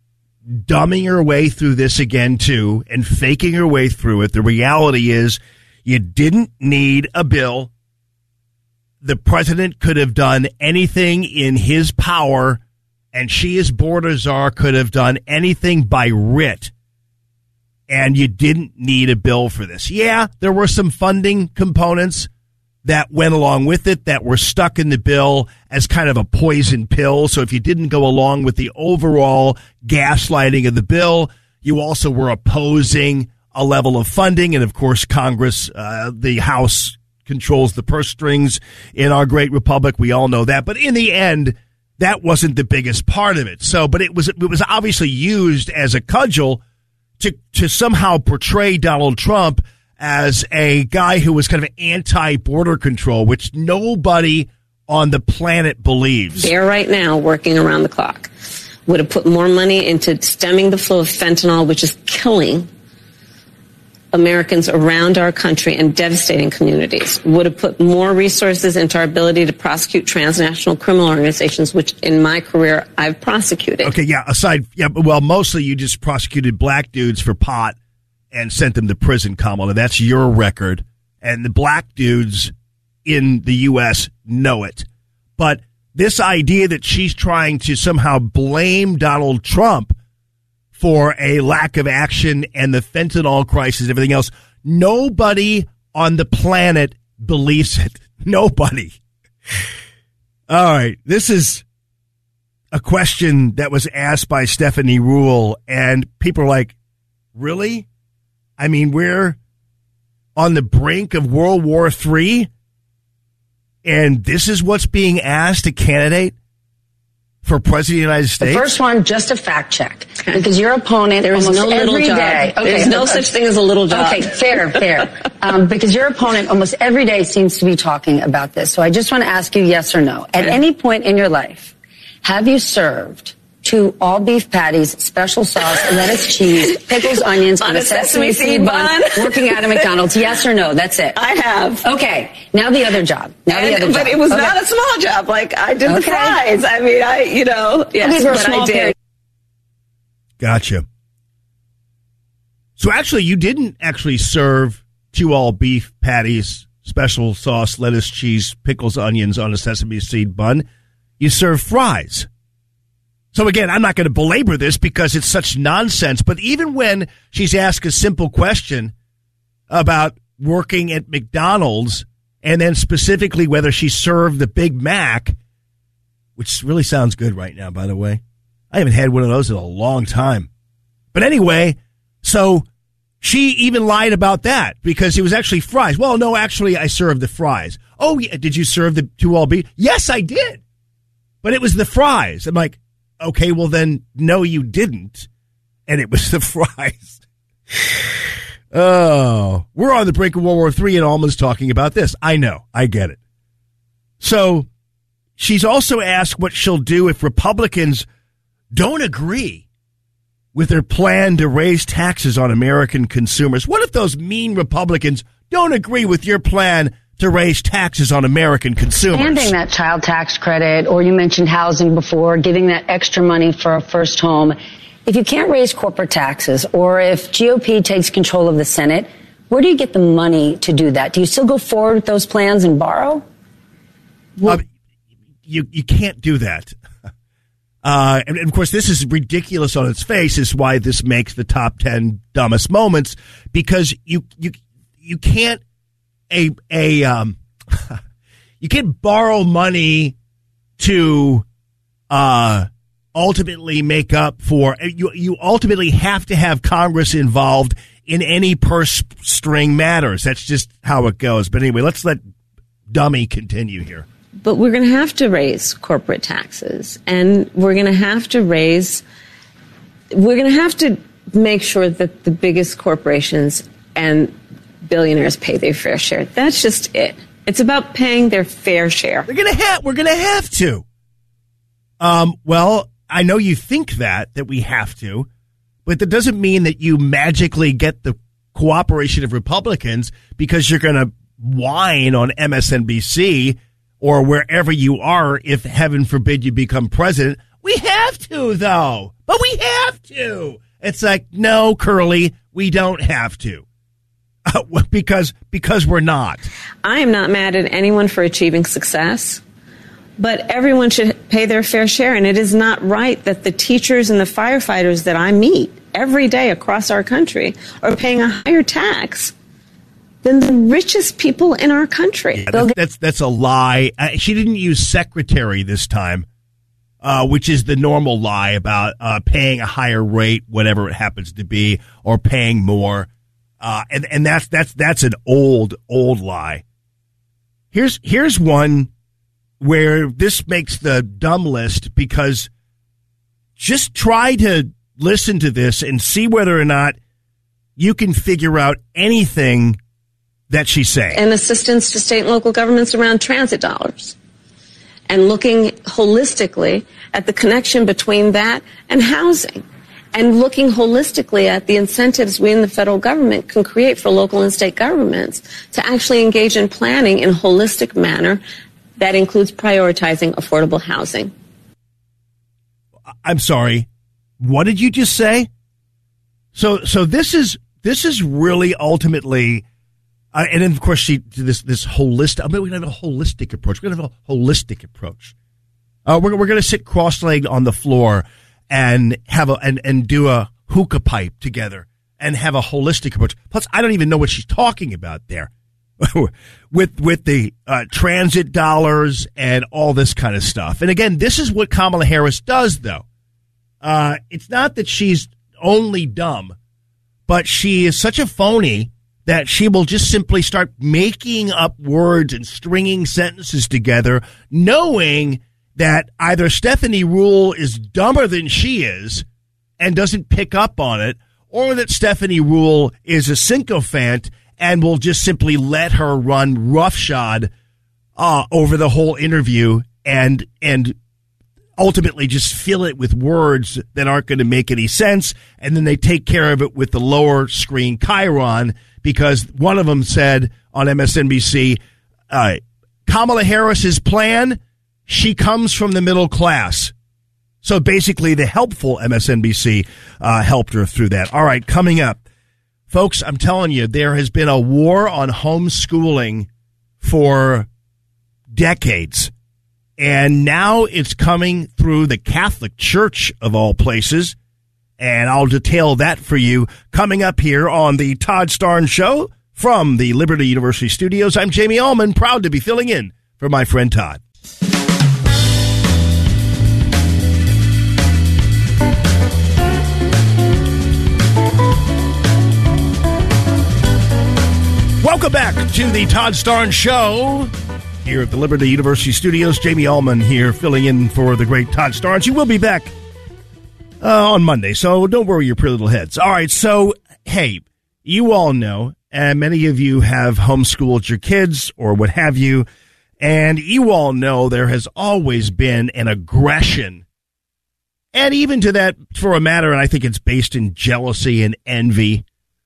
dumbing her way through this again, too, and faking her way through it. The reality is you didn't need a bill. The president could have done anything in his power, and she, as border czar, could have done anything by writ. And you didn't need a bill for this. Yeah, there were some funding components that went along with it that were stuck in the bill as kind of a poison pill. So if you didn't go along with the overall gaslighting of the bill, you also were opposing a level of funding. And of course, Congress, uh, the House controls the purse strings in our great republic. We all know that. But in the end, that wasn't the biggest part of it. So, but it was, it was obviously used as a cudgel to, to somehow portray Donald Trump as a guy who was kind of anti-border control, which nobody on the planet believes. They're right now working around the clock. Would have put more money into stemming the flow of fentanyl, which is killing Americans around our country and devastating communities. Would have put more resources into our ability to prosecute transnational criminal organizations, which in my career I've prosecuted. Okay, yeah, aside, yeah, well, mostly you just prosecuted black dudes for pot and sent them to prison, Kamala. That's your record. And the black dudes in the U S know it. But this idea that she's trying to somehow blame Donald Trump for a lack of action and the fentanyl crisis and everything else, nobody on the planet believes it. Nobody. All right. This is a question that was asked by Stephanie Ruhle, and people are like, really? I mean, we're on the brink of World War Three, and this is what's being asked a candidate for president of the United States? The first one, just a fact check. Because your opponent there is almost no little every job. day. Okay, There's no such thing as a little job. Okay, fair, fair. Um, because your opponent almost every day seems to be talking about this. So I just want to ask you yes or no. At Okay. any point in your life, have you served two all beef patties, special sauce, lettuce, cheese, pickles, onions, On on a a sesame seed bun, working out of McDonald's? Yes or no? That's it. I have. Okay. Now the other job. Now the And- other job. but it was Okay. not a small job. Like I did the Okay. fries. I mean, I, you know, yes, These were but small I did. periods. Gotcha. So actually, you didn't actually serve two all beef patties, special sauce, lettuce, cheese, pickles, onions on a sesame seed bun. You served fries. So again, I'm not going to belabor this because it's such nonsense, but even when she's asked a simple question about working at McDonald's and then specifically whether she served the Big Mac, which really sounds good right now, by the way. I haven't had one of those in a long time. But anyway, so she even lied about that because it was actually fries. Well, no, actually, I served the fries. Oh, yeah, did you serve the two all beef? Yes, I did. But it was the fries. I'm like, okay, well then, no, you didn't. And it was the fries. Oh, we're on the brink of World War Three and Alma's talking about this. I know. I get it. So she's also asked what she'll do if Republicans don't agree with their plan to raise taxes on American consumers. What if those mean Republicans don't agree with your plan to raise taxes on American consumers? Expanding that child tax credit, or you mentioned housing before, giving that extra money for a first home. If you can't raise corporate taxes, or if G O P takes control of the Senate, where do you get the money to do that? Do you still go forward with those plans and borrow? Uh, you you can't do that. Uh, and, and of course, this is ridiculous on its face. Is why this makes the top ten dumbest moments, because you you you can't a a um you can't borrow money to uh ultimately make up for you. You ultimately have to have Congress involved in any purse string matters. That's just how it goes. But anyway, let's let Dummy continue here. But we're going to have to raise corporate taxes, and we're going to have to raise, we're going to have to make sure that the biggest corporations and billionaires pay their fair share. That's just it. It's about paying their fair share. We're going to have, we're going to have to. Um, well, I know you think that, that we have to, but that doesn't mean that you magically get the cooperation of Republicans because you're going to whine on M S N B C or wherever you are if, heaven forbid, you become president. We have to, though. but we have to. It's like, no, Curly, we don't have to. Uh, because because we're not. I am not mad at anyone for achieving success, but everyone should pay their fair share. And it is not right that the teachers and the firefighters that I meet every day across our country are paying a higher tax than the richest people in our country. Yeah, that's, that's that's a lie. Uh, she didn't use secretary this time, uh, which is the normal lie about uh, paying a higher rate, whatever it happens to be, or paying more. Uh, and, and that's, that's, that's an old, old lie. Here's, here's one where this makes the dumb list, because just try to listen to this and see whether or not you can figure out anything that she's saying. And assistance to state and local governments around transit dollars. And looking holistically at the connection between that and housing. And looking holistically at the incentives we in the federal government can create for local and state governments to actually engage in planning in a holistic manner that includes prioritizing affordable housing. I'm sorry. What did you just say? So, so this is this is really ultimately, uh, and then of course she this this holistic. I mean, we're gonna have a holistic approach. We're gonna have a holistic approach. Uh, we're we're gonna sit cross-legged on the floor and have a and, and do a hookah pipe together and have a holistic approach. Plus, I don't even know what she's talking about there with with the uh, transit dollars and all this kind of stuff. And again, this is what Kamala Harris does, though. Uh, it's not that she's only dumb, but she is such a phony that she will just simply start making up words and stringing sentences together, knowing that either Stephanie Ruhle is dumber than she is and doesn't pick up on it, or that Stephanie Ruhle is a sycophant and will just simply let her run roughshod uh, over the whole interview and and ultimately just fill it with words that aren't going to make any sense, and then they take care of it with the lower screen chyron, because one of them said on M S N B C, uh, Kamala Harris's plan, she comes from the middle class. So basically the helpful M S N B C uh, helped her through that. All right, coming up, folks, I'm telling you, there has been a war on homeschooling for decades. And now it's coming through the Catholic Church, of all places. And I'll detail that for you coming up here on the Todd Starnes Show from the Liberty University studios. I'm Jamie Allman, proud to be filling in for my friend Todd. Welcome back to the Todd Starnes Show here at the Liberty University studios. Jamie Allman here filling in for the great Todd Starnes. You will be back uh, on Monday, so don't worry your pretty little heads. All right, so, hey, you all know, and many of you have homeschooled your kids or what have you, and you all know there has always been an aggression, and even to that, for a matter, and I think it's based in jealousy and envy,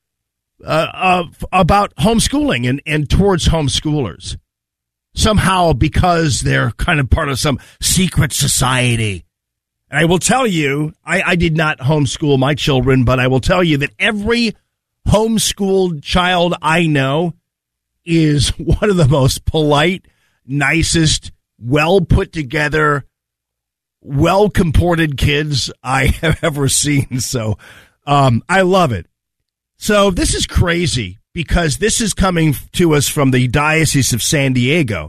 Uh, uh, about homeschooling and, and towards homeschoolers. Somehow because they're kind of part of some secret society. And I will tell you, I, I did not homeschool my children, but I will tell you that every homeschooled child I know is one of the most polite, nicest, well put together, well comported kids I have ever seen. So um, I love it. So this is crazy because this is coming to us from the Diocese of San Diego.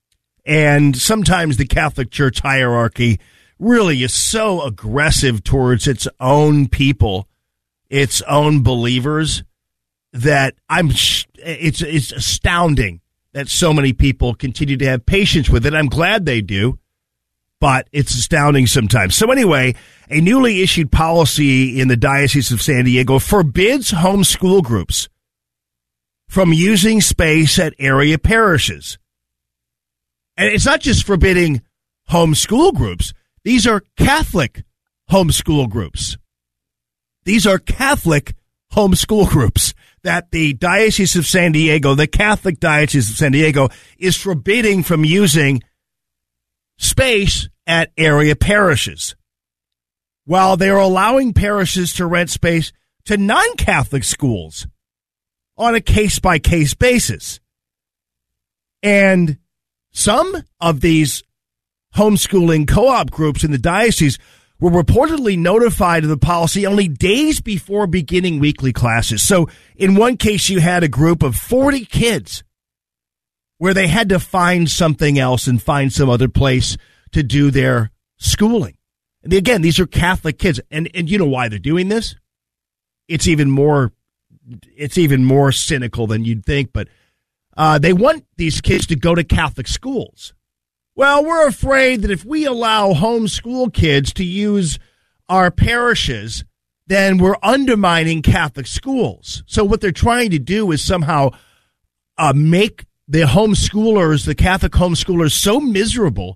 And sometimes the Catholic Church hierarchy really is so aggressive towards its own people, its own believers, that I'm it's it's astounding that so many people continue to have patience with it. I'm glad they do, but it's astounding sometimes. So anyway, a newly issued policy in the Diocese of San Diego forbids homeschool groups from using space at area parishes. And it's not just forbidding homeschool groups. These are Catholic homeschool groups. These are Catholic homeschool groups that the Diocese of San Diego, the Catholic Diocese of San Diego, is forbidding from using space at area parishes. while they're allowing parishes to rent space to non-Catholic schools on a case-by-case basis. And some of these homeschooling co-op groups in the diocese were reportedly notified of the policy only days before beginning weekly classes. So in one case, you had a group of forty kids where they had to find something else and find some other place to do their schooling. And again, these are Catholic kids. And, and you know why they're doing this? It's even more, it's even more cynical than you'd think, but uh, they want these kids to go to Catholic schools. Well, we're afraid that if we allow homeschool kids to use our parishes, then we're undermining Catholic schools. So what they're trying to do is somehow uh, make the homeschoolers, the Catholic homeschoolers, so miserable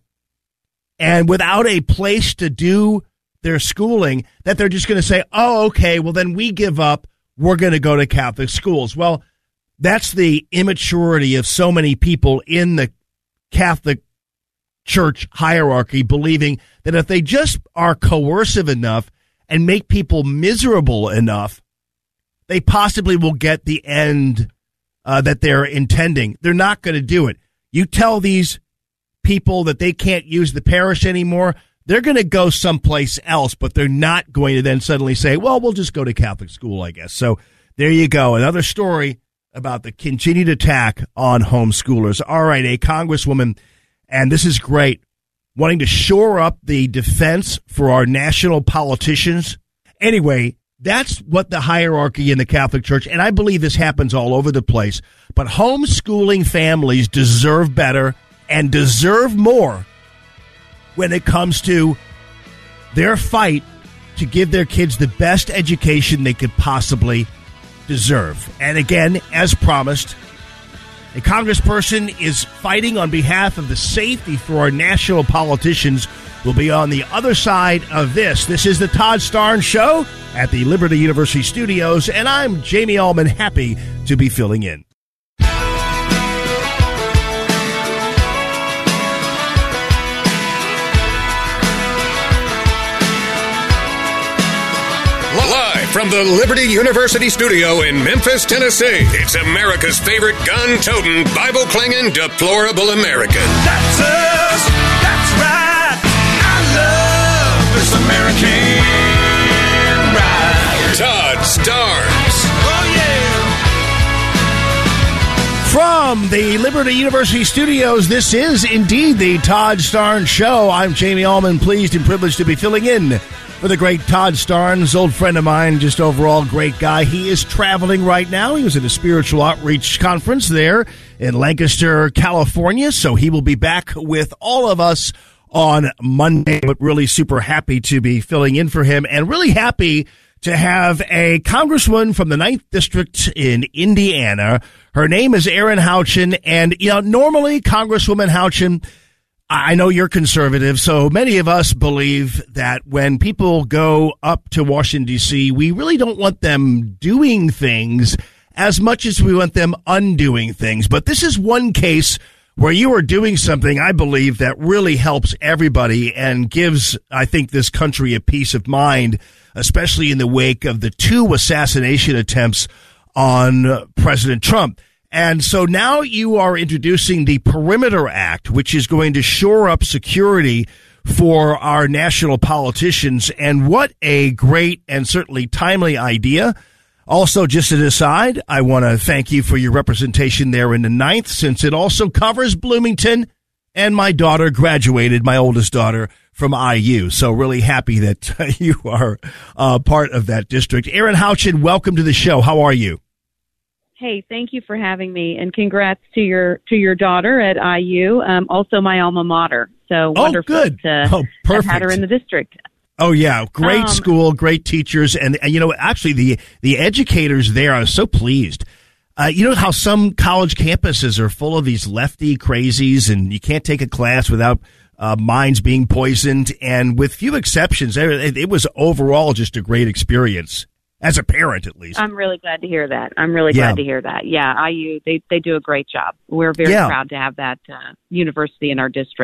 and without a place to do their schooling that they're just going to say, oh, okay, well, then we give up. We're going to go to Catholic schools. Well, that's the immaturity of so many people in the Catholic church hierarchy, believing that if they just are coercive enough and make people miserable enough, they possibly will get the end uh, that they're intending. They're not going to do it. You tell these people that they can't use the parish anymore, they're going to go someplace else, but they're not going to then suddenly say, well, we'll just go to Catholic school, I guess. So there you go. Another story about the continued attack on homeschoolers. All right, a congresswoman, and this is great, wanting to shore up the defense for our national politicians. Anyway, that's what the hierarchy in the Catholic Church, and I believe this happens all over the place, but homeschooling families deserve better and deserve more when it comes to their fight to give their kids the best education they could possibly deserve. And again, as promised, a congressperson is fighting on behalf of the safety for our national politicians. We'll be on the other side of this. This is the Todd Starnes Show at the Liberty University Studios, and I'm Jamie Allman, happy to be filling in. Live from the Liberty University Studio in Memphis, Tennessee, it's America's favorite gun-toting, Bible-clinging, deplorable American. That's us. That's right. I love this American ride. Todd Starnes. Oh, yeah. From the Liberty University Studios, this is indeed the Todd Starnes Show. I'm Jamie Allman, pleased and privileged to be filling in for the great Todd Starnes, old friend of mine, just overall great guy. He is traveling right now. He was at a spiritual outreach conference there in Lancaster, California, so he will be back with all of us on Monday, but really super happy to be filling in for him and really happy to have a congresswoman from the ninth District in Indiana. Her name is Erin Houchin, and, you know, normally Congresswoman Houchin, I know you're conservative, so many of us believe that when people go up to Washington, D C, we really don't want them doing things as much as we want them undoing things. But this is one case where you are doing something, I believe, that really helps everybody and gives, I think, this country a peace of mind, especially in the wake of the two assassination attempts on President Trump. And so now you are introducing the Perimeter Act, which is going to shore up security for our national politicians. And what a great and certainly timely idea. Also, just an aside, I want to thank you for your representation there in the ninth, since it also covers Bloomington. And my daughter graduated, my oldest daughter, from I U. So really happy that uh, you are uh, part of that district. Erin Houchin, welcome to the show. How are you? Hey, thank you for having me, and congrats to your to your daughter at I U, um, also my alma mater. So oh, wonderful good. to oh, have had her in the district. Oh, yeah. Great um, school, great teachers. And, and, you know, actually, the, the educators there, I was so pleased. Uh, you know how some college campuses are full of these lefty crazies, and you can't take a class without uh, minds being poisoned. And with few exceptions, it, it was overall just a great experience. As a parent, at least. I'm really glad to hear that. I'm really yeah. glad to hear that. Yeah, I U, they, they do a great job. We're very yeah. proud to have that uh, university in our district.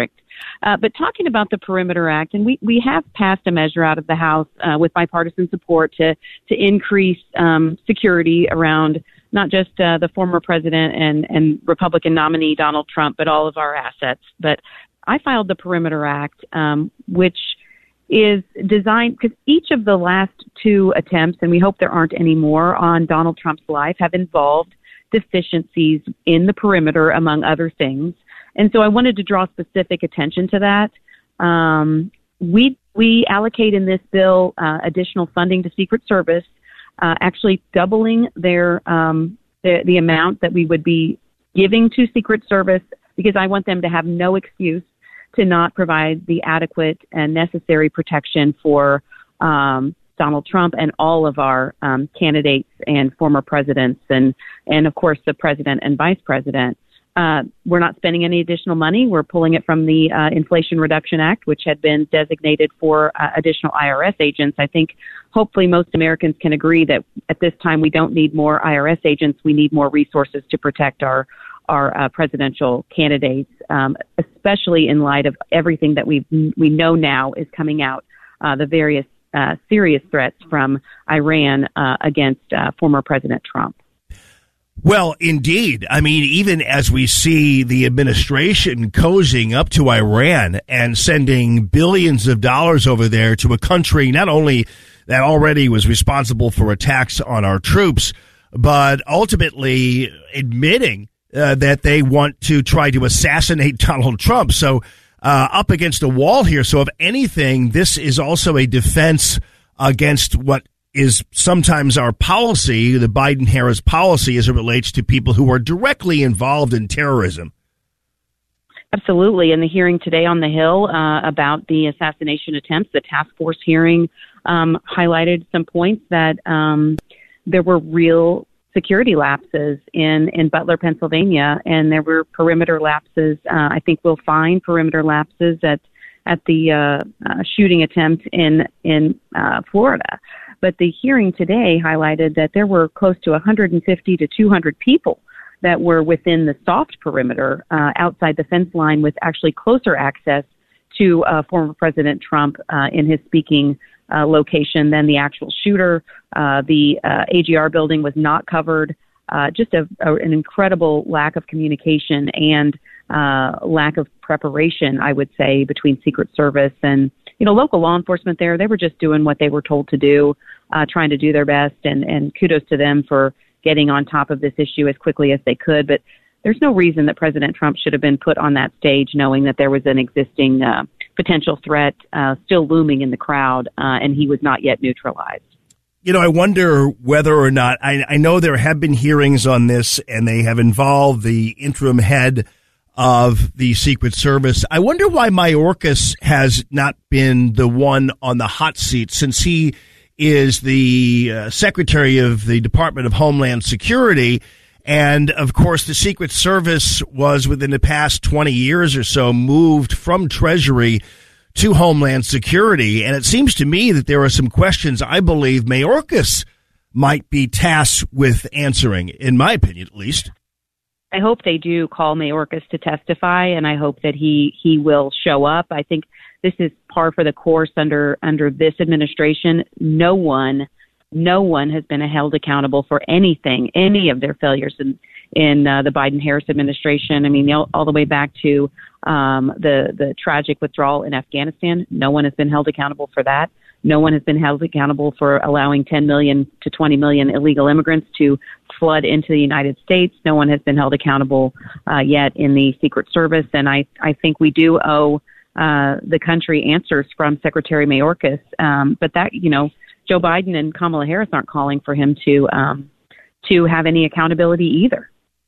Uh, but talking about the Perimeter Act, and we, we have passed a measure out of the House uh, with bipartisan support to to increase um, security around not just uh, the former president and, and Republican nominee Donald Trump, but all of our assets. But I filed the Perimeter Act, um, which is designed because each of the last two attempts, and we hope there aren't any more, on Donald Trump's life have involved deficiencies in the perimeter, among other things. And so I wanted to draw specific attention to that. Um, we we allocate in this bill uh, additional funding to Secret Service, uh, actually doubling their um, the, the amount that we would be giving to Secret Service, because I want them to have no excuse to not provide the adequate and necessary protection for um, Donald Trump and all of our um, candidates and former presidents, and and of course the president and vice president. Uh, we're not spending any additional money. We're pulling it from the uh, Inflation Reduction Act, which had been designated for uh, additional I R S agents. I think hopefully most Americans can agree that at this time we don't need more I R S agents. We need more resources to protect our our uh, presidential candidates, um, especially in light of everything that we we know now is coming out, uh, the various uh, serious threats from Iran uh, against uh, former President Trump. Well, indeed. I mean, even as we see the administration cozying up to Iran and sending billions of dollars over there to a country not only that already was responsible for attacks on our troops, but ultimately admitting uh, that they want to try to assassinate Donald Trump. So uh, up against a wall here. So if anything, this is also a defense against what is sometimes our policy, the Biden-Harris policy, as it relates to people who are directly involved in terrorism. Absolutely. And the hearing today on the Hill uh, about the assassination attempts, the task force hearing, um, highlighted some points that um, there were real security lapses in, in Butler, Pennsylvania, and there were perimeter lapses. Uh, I think we'll find perimeter lapses at at the uh, uh, shooting attempt in in uh, Florida. But the hearing today highlighted that there were close to one hundred fifty to two hundred people that were within the soft perimeter uh, outside the fence line, with actually closer access to uh, former President Trump uh, in his speaking uh, location than the actual shooter. Uh, the uh, A G R building was not covered. Uh, just a, a, an incredible lack of communication and uh, lack of preparation, I would say, between Secret Service and, you know, local law enforcement there. They were just doing what they were told to do, uh, trying to do their best, and, and kudos to them for getting on top of this issue as quickly as they could. But there's no reason that President Trump should have been put on that stage knowing that there was an existing uh, potential threat uh, still looming in the crowd, uh, and he was not yet neutralized. You know, I wonder whether or not, I, I know there have been hearings on this, and they have involved the interim head of the Secret Service. I wonder why Mayorkas has not been the one on the hot seat, since he is the uh, Secretary of the Department of Homeland Security. And, of course, the Secret Service was, within the past twenty years or so, moved from Treasury to Homeland Security. And it seems to me that there are some questions I believe Mayorkas might be tasked with answering, in my opinion, at least. I hope they do call Mayorkas to testify, and I hope that he, he will show up. I think this is par for the course under under this administration. No one, no one has been held accountable for anything, any of their failures in in uh, the Biden-Harris administration. I mean, all, all the way back to um, the the tragic withdrawal in Afghanistan. No one has been held accountable for that. No one has been held accountable for allowing ten million to twenty million illegal immigrants to flood into the United States. No one has been held accountable uh, yet in the Secret Service. And I, I think we do owe uh, the country answers from Secretary Mayorkas. Um, but that, you know, Joe Biden and Kamala Harris aren't calling for him to um, to have any accountability either.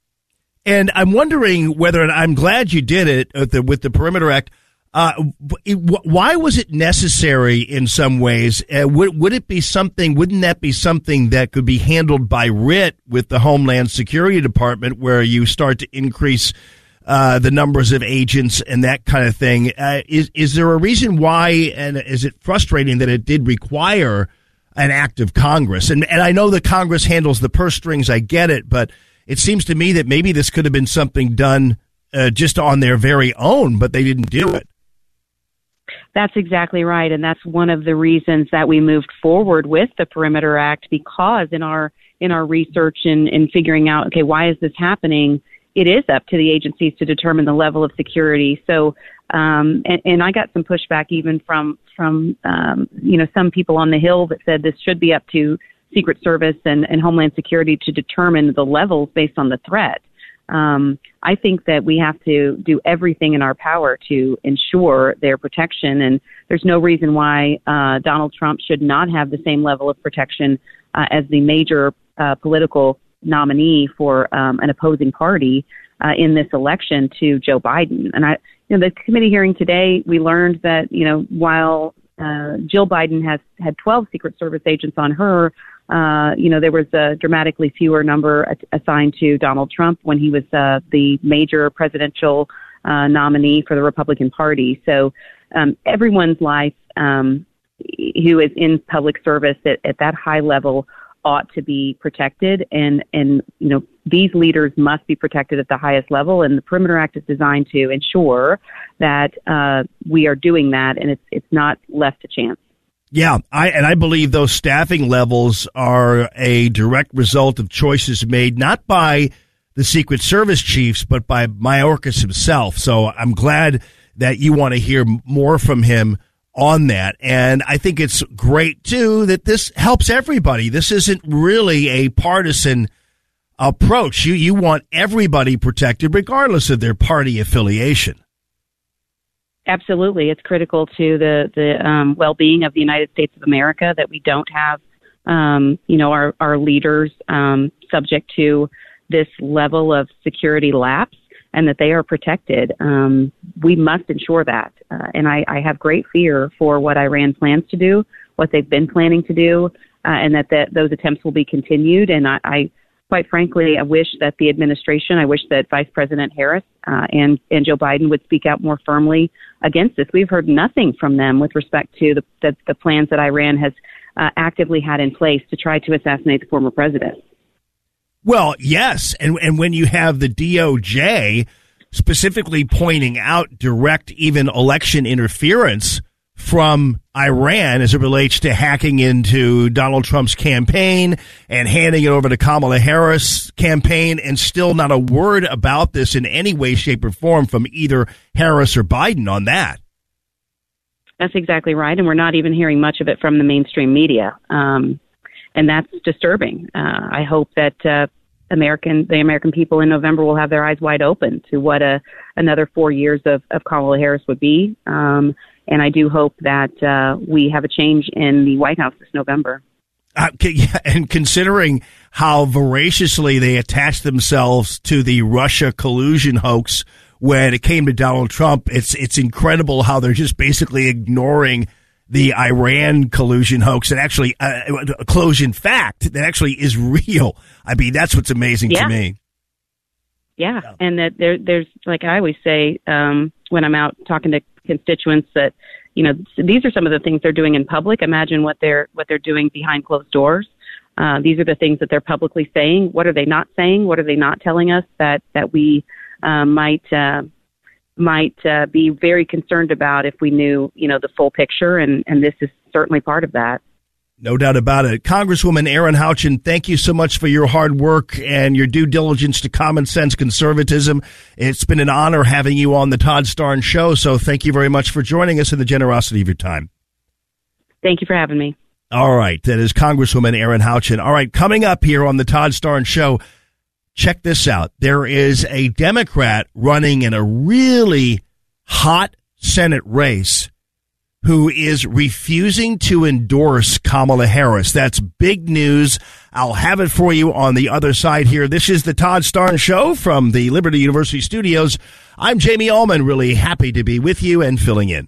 And I'm wondering whether, and I'm glad you did it with the, with the Perimeter Act. Uh, it, why was it necessary in some ways? Uh, would, would it be something, wouldn't that be something that could be handled by writ with the Homeland Security Department, where you start to increase uh, the numbers of agents and that kind of thing? Uh, is, is there a reason why, and is it frustrating that it did require an act of Congress? And, and I know that Congress handles the purse strings, I get it, but it seems to me that maybe this could have been something done uh, just on their very own, but they didn't do it. That's exactly right. And that's one of the reasons that we moved forward with the Perimeter Act, because in our in our research and in, in figuring out, okay, why is this happening? It is up to the agencies to determine the level of security. So, um, and, and I got some pushback even from, from um, you know, some people on the Hill that said this should be up to Secret Service and, and Homeland Security to determine the levels based on the threat. Um, I think that we have to do everything in our power to ensure their protection, and there's no reason why uh, Donald Trump should not have the same level of protection uh, as the major uh, political nominee for um, an opposing party uh, in this election to Joe Biden. And I, you know, the committee hearing today, we learned that, you know, while uh, Jill Biden has had twelve Secret Service agents on her, Uh, you know, there was a dramatically fewer number assigned to Donald Trump when he was uh, the major presidential uh, nominee for the Republican Party. So um, everyone's life um, who is in public service at, at that high level ought to be protected. And, and, you know, these leaders must be protected at the highest level. And the Perimeter Act is designed to ensure that uh, we are doing that, and it's it's not left to chance. Yeah, I and I believe those staffing levels are a direct result of choices made not by the Secret Service chiefs, but by Mayorkas himself. So I'm glad that you want to hear more from him on that. And I think it's great, too, that this helps everybody. This isn't really a partisan approach. You, you want everybody protected, regardless of their party affiliation. Absolutely. It's critical to the, the um, well-being of the United States of America that we don't have, um, you know, our, our leaders um, subject to this level of security lapse, and that they are protected. Um, we must ensure that. Uh, and I, I have great fear for what Iran plans to do, what they've been planning to do, uh, and that, that those attempts will be continued. And I, I quite frankly, I wish that the administration, I wish that Vice President Harris uh, and, and Joe Biden would speak out more firmly against this. We've heard nothing from them with respect to the, the, the plans that Iran has uh, actively had in place to try to assassinate the former president. Well, yes. And, and when you have the D O J specifically pointing out direct, even election interference from Iran as it relates to hacking into Donald Trump's campaign and handing it over to Kamala Harris' campaign, and still not a word about this in any way, shape, or form from either Harris or Biden on that. That's exactly right. And we're not even hearing much of it from the mainstream media. Um, and that's disturbing. Uh, I hope that uh, American, the American people in November will have their eyes wide open to what a, another four years of, of Kamala Harris would be. Um, And I do hope that uh, we have a change in the White House this November. Uh, and considering how voraciously they attached themselves to the Russia collusion hoax when it came to Donald Trump, it's it's incredible how they're just basically ignoring the Iran collusion hoax and actually uh, a collusion fact that actually is real. I mean, that's what's amazing yeah. to me. Yeah, yeah. And that there, there's, like I always say um, when I'm out talking to constituents, that, you know, these are some of the things they're doing in public. Imagine what they're what they're doing behind closed doors. Uh, these are the things that they're publicly saying. What are they not saying? What are they not telling us that that we uh, might uh, might uh, be very concerned about if we knew, you know, the full picture? And and this is certainly part of that. No doubt about it. Congresswoman Erin Houchin, thank you so much for your hard work and your due diligence to common sense conservatism. It's been an honor having you on the Todd Starnes Show, so thank you very much for joining us and the generosity of your time. Thank you for having me. All right. That is Congresswoman Erin Houchin. All right. Coming up here on the Todd Starnes Show, check this out. There is a Democrat running in a really hot Senate race who is refusing to endorse Kamala Harris. That's big news. I'll have it for you on the other side here. This is the Todd Starnes Show from the Liberty University studios. I'm Jamie Allman, really happy to be with you and filling in.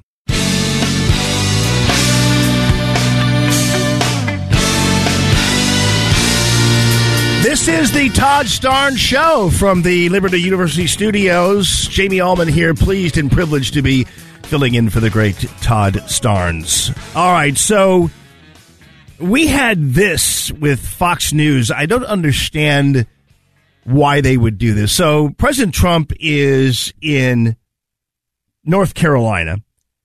This is the Todd Starnes Show from the Liberty University studios. Jamie Allman here, pleased and privileged to be filling in for the great Todd Starnes. All right, so we had this with Fox News. I don't understand why they would do this. So President Trump is in North Carolina,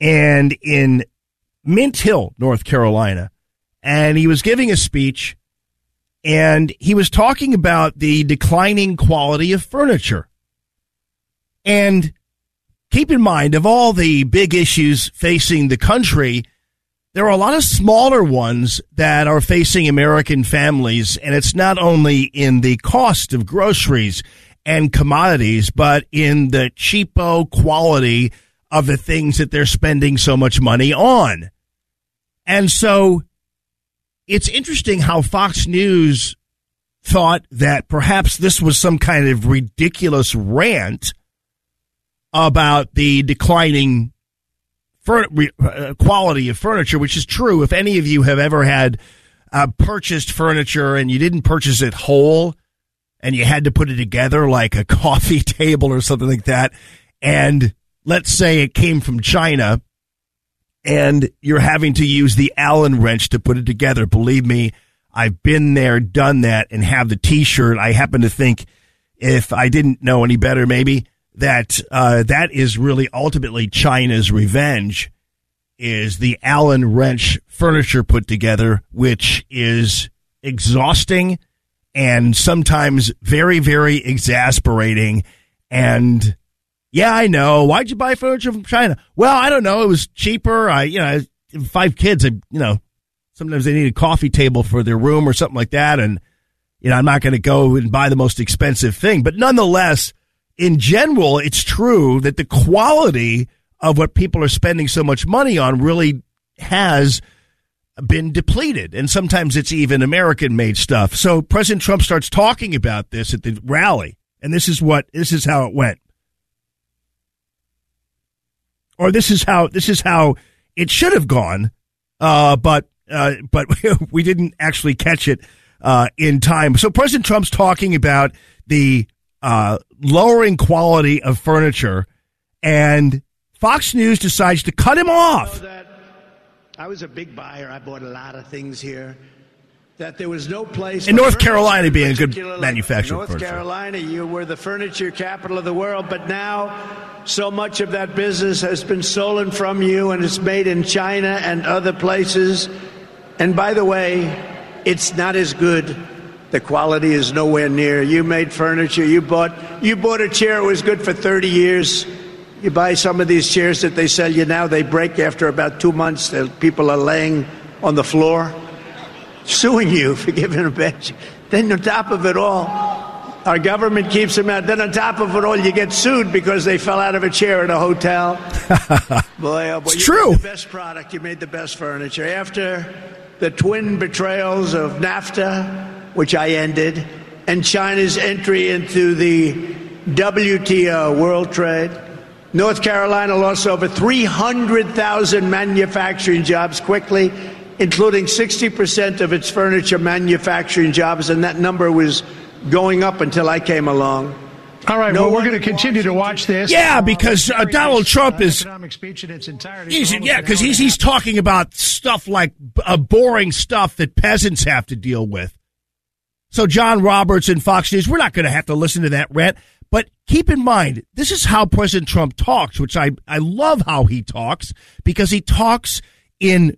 and in Mint Hill, North Carolina, and he was giving a speech, and he was talking about the declining quality of furniture. And keep in mind, of all the big issues facing the country, there are a lot of smaller ones that are facing American families, and it's not only in the cost of groceries and commodities, but in the cheapo quality of the things that they're spending so much money on. And so it's interesting how Fox News thought that perhaps this was some kind of ridiculous rant about the declining fur- uh, quality of furniture, which is true. If any of you have ever had uh, purchased furniture and you didn't purchase it whole and you had to put it together like a coffee table or something like that, and let's say it came from China and you're having to use the Allen wrench to put it together, believe me, I've been there, done that, and have the T-shirt. I happen to think, if I didn't know any better, maybe, that uh, that is really ultimately China's revenge, is the Allen wrench furniture put together, which is exhausting and sometimes very, very exasperating. And yeah, I know. Why'd you buy furniture from China? Well, I don't know. It was cheaper. I, you know, five kids, I, you know, sometimes they need a coffee table for their room or something like that. And, you know, I'm not going to go and buy the most expensive thing. But nonetheless, in general, it's true that the quality of what people are spending so much money on really has been depleted. And sometimes it's even American-made stuff. So President Trump starts talking about this at the rally. And this is what, this is how it went. Or this is how, this is how it should have gone. Uh, but, uh, but we didn't actually catch it, uh, in time. So President Trump's talking about the, uh, lowering quality of furniture, and Fox News decides to cut him off. I was a big buyer. I bought a lot of things here. That there was no place in North Carolina being a good manufacturer. North Carolina, you were the furniture capital of the world, but now so much of that business has been stolen from you, and it's made in China and other places. And by the way, it's not as good. The quality is nowhere near. You made furniture. You bought you bought a chair. It was good for thirty years. You buy some of these chairs that they sell you now, they break after about two months. The people are laying on the floor, suing you for giving a bad. Then on top of it all, our government keeps them out. Then on top of it all, you get sued because they fell out of a chair at a hotel. Boy, oh boy, it's you true. made the best product. You made the best furniture. After the twin betrayals of NAFTA, which I ended, and China's entry into the W T O, World Trade, North Carolina lost over three hundred thousand manufacturing jobs quickly, including sixty percent of its furniture manufacturing jobs, and that number was going up until I came along. All right, No well, we're one going to continue to watch this. Yeah, because uh, Donald Trump is. Economic speech in its entirety. He's, for almost yeah, an because hour he's and a he's talking about stuff like uh, boring stuff that peasants have to deal with. So John Roberts and Fox News, we're not going to have to listen to that rant. But keep in mind, this is how President Trump talks, which I, I love how he talks, because he talks in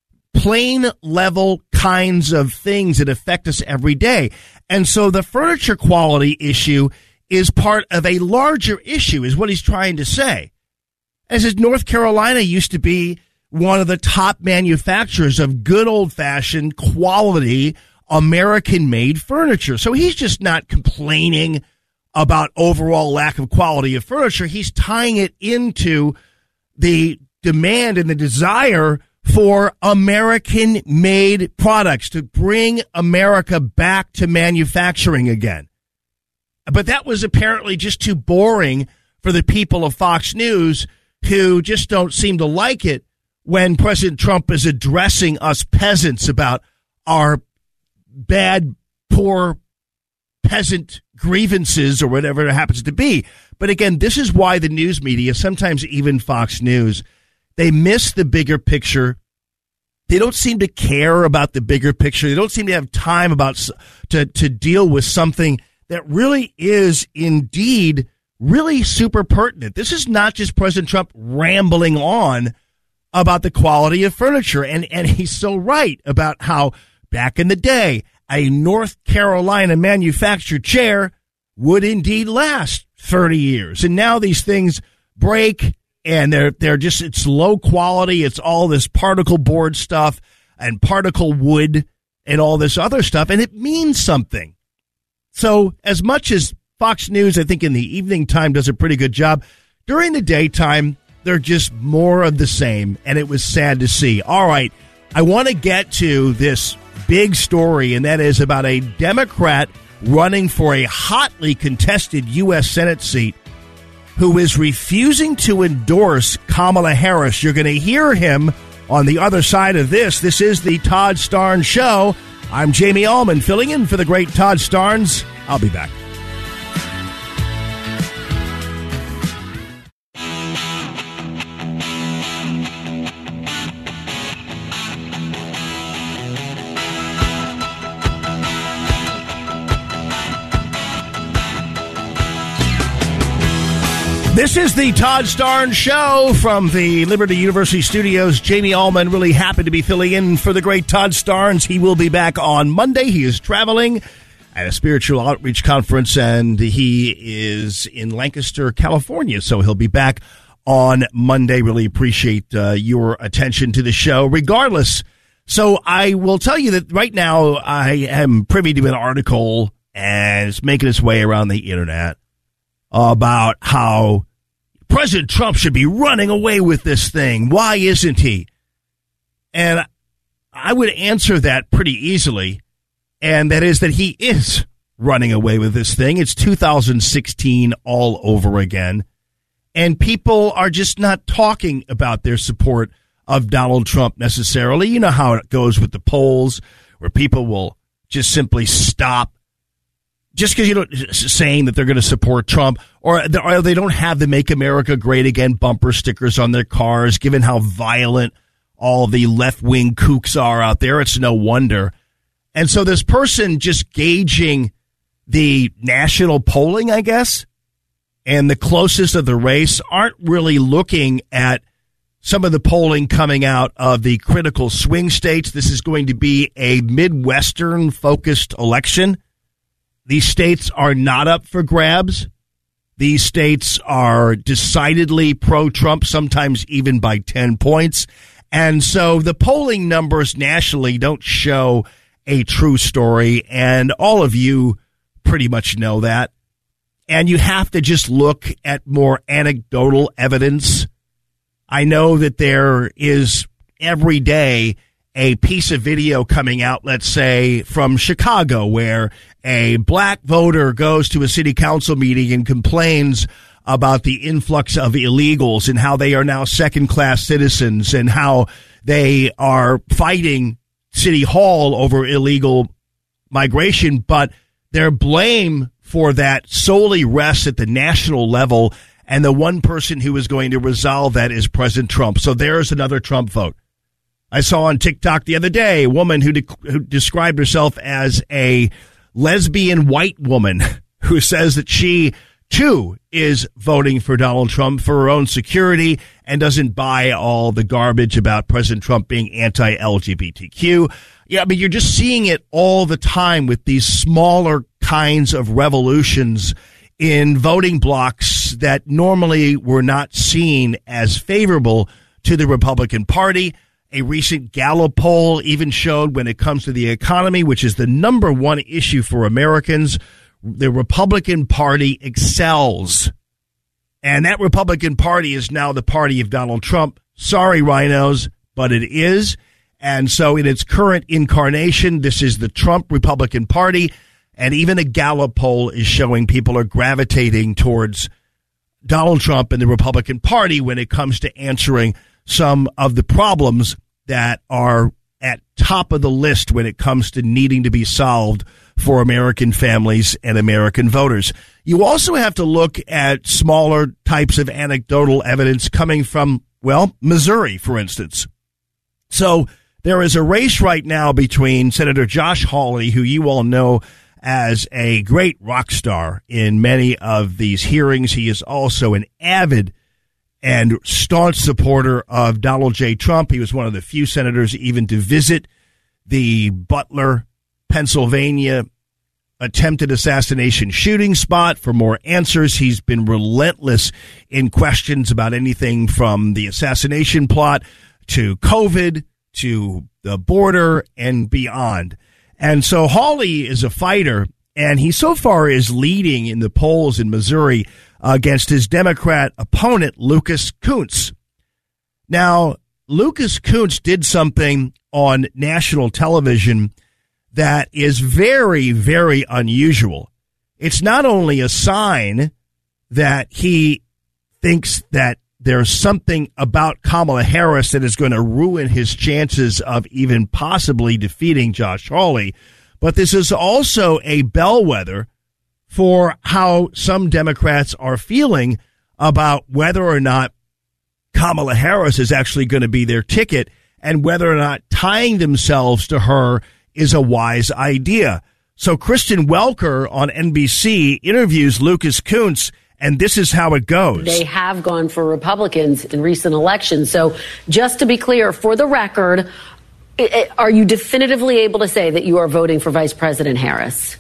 plain level kinds of things that affect us every day. And so the furniture quality issue is part of a larger issue, is what he's trying to say. As is, North Carolina used to be one of the top manufacturers of good old-fashioned quality American-made furniture. So he's just not complaining about overall lack of quality of furniture. He's tying it into the demand and the desire for American-made products, to bring America back to manufacturing again. But that was apparently just too boring for the people of Fox News, who just don't seem to like it when President Trump is addressing us peasants about our bad, poor peasant grievances or whatever it happens to be. But again, this is why the news media, sometimes even Fox News, they miss the bigger picture. They don't seem to care about the bigger picture. They don't seem to have time about to, to deal with something that really is indeed really super pertinent. This is not just President Trump rambling on about the quality of furniture. And, and he's so right about how back in the day, a North Carolina manufactured chair would indeed last thirty years. And now these things break and they're, they're just, it's low quality. It's all this particle board stuff and particle wood and all this other stuff. And it means something. So as much as Fox News, I think in the evening time does a pretty good job, during the daytime, they're just more of the same. And it was sad to see. All right. I want to get to this big story, and that is about a Democrat running for a hotly contested U S Senate seat who is refusing to endorse Kamala Harris. You're going to hear him on the other side of this. This is the Todd Starnes Show. I'm Jamie Allman, filling in for the great Todd Starnes. I'll be back. This is the Todd Starnes Show from the Liberty University studios. Jamie Allman, really happy to be filling in for the great Todd Starnes. He will be back on Monday. He is traveling at a spiritual outreach conference, and he is in Lancaster, California. So he'll be back on Monday. Really appreciate uh, your attention to the show, regardless. So I will tell you that right now I am privy to an article, and it's making its way around the internet, about how President Trump should be running away with this thing. Why isn't he? And I would answer that pretty easily, and that is that he is running away with this thing. It's two thousand sixteen all over again, and people are just not talking about their support of Donald Trump necessarily. You know how it goes with the polls, where people will just simply stop just because you don't saying that they're going to support Trump, or, or they don't have the Make America Great Again bumper stickers on their cars, given how violent all the left-wing kooks are out there. It's no wonder. And so this person just gauging the national polling, I guess, and the closest of the race aren't really looking at some of the polling coming out of the critical swing states. This is going to be a Midwestern-focused election. These states are not up for grabs. These states are decidedly pro-Trump, sometimes even by ten points. And so the polling numbers nationally don't show a true story, and all of you pretty much know that. And you have to just look at more anecdotal evidence. I know that there is every day a piece of video coming out, let's say, from Chicago, where a black voter goes to a city council meeting and complains about the influx of illegals and how they are now second-class citizens and how they are fighting City Hall over illegal migration, but their blame for that solely rests at the national level, and the one person who is going to resolve that is President Trump. So there's another Trump vote. I saw on TikTok the other day a woman who, de- who described herself as a lesbian white woman who says that she, too, is voting for Donald Trump for her own security and doesn't buy all the garbage about President Trump being anti-L G B T Q. Yeah, I mean, you're just seeing it all the time with these smaller kinds of revolutions in voting blocks that normally were not seen as favorable to the Republican Party. A recent Gallup poll even showed when it comes to the economy, which is the number one issue for Americans, the Republican Party excels. And that Republican Party is now the party of Donald Trump. Sorry, rhinos, but it is. And so in its current incarnation, this is the Trump Republican Party. And even a Gallup poll is showing people are gravitating towards Donald Trump and the Republican Party when it comes to answering some of the problems that are at top of the list when it comes to needing to be solved for American families and American voters. You also have to look at smaller types of anecdotal evidence coming from, well, Missouri, for instance. So there is a race right now between Senator Josh Hawley, who you all know as a great rock star in many of these hearings. He is also an avid and staunch supporter of Donald J. Trump. He was one of the few senators even to visit the Butler, Pennsylvania attempted assassination shooting spot for more answers. He's been relentless in questions about anything from the assassination plot to COVID to the border and beyond. And so Hawley is a fighter, and he so far is leading in the polls in Missouri against his Democrat opponent, Lucas Kunce. Now, Lucas Kunce did something on national television that is very, very unusual. It's not only a sign that he thinks that there's something about Kamala Harris that is going to ruin his chances of even possibly defeating Josh Hawley, but this is also a bellwether for how some Democrats are feeling about whether or not Kamala Harris is actually going to be their ticket and whether or not tying themselves to her is a wise idea. So Kristen Welker on N B C interviews Lucas Kunce, and this is how it goes. They have gone for Republicans in recent elections. So just to be clear, for the record, are you definitively able to say that you are voting for Vice President Harris?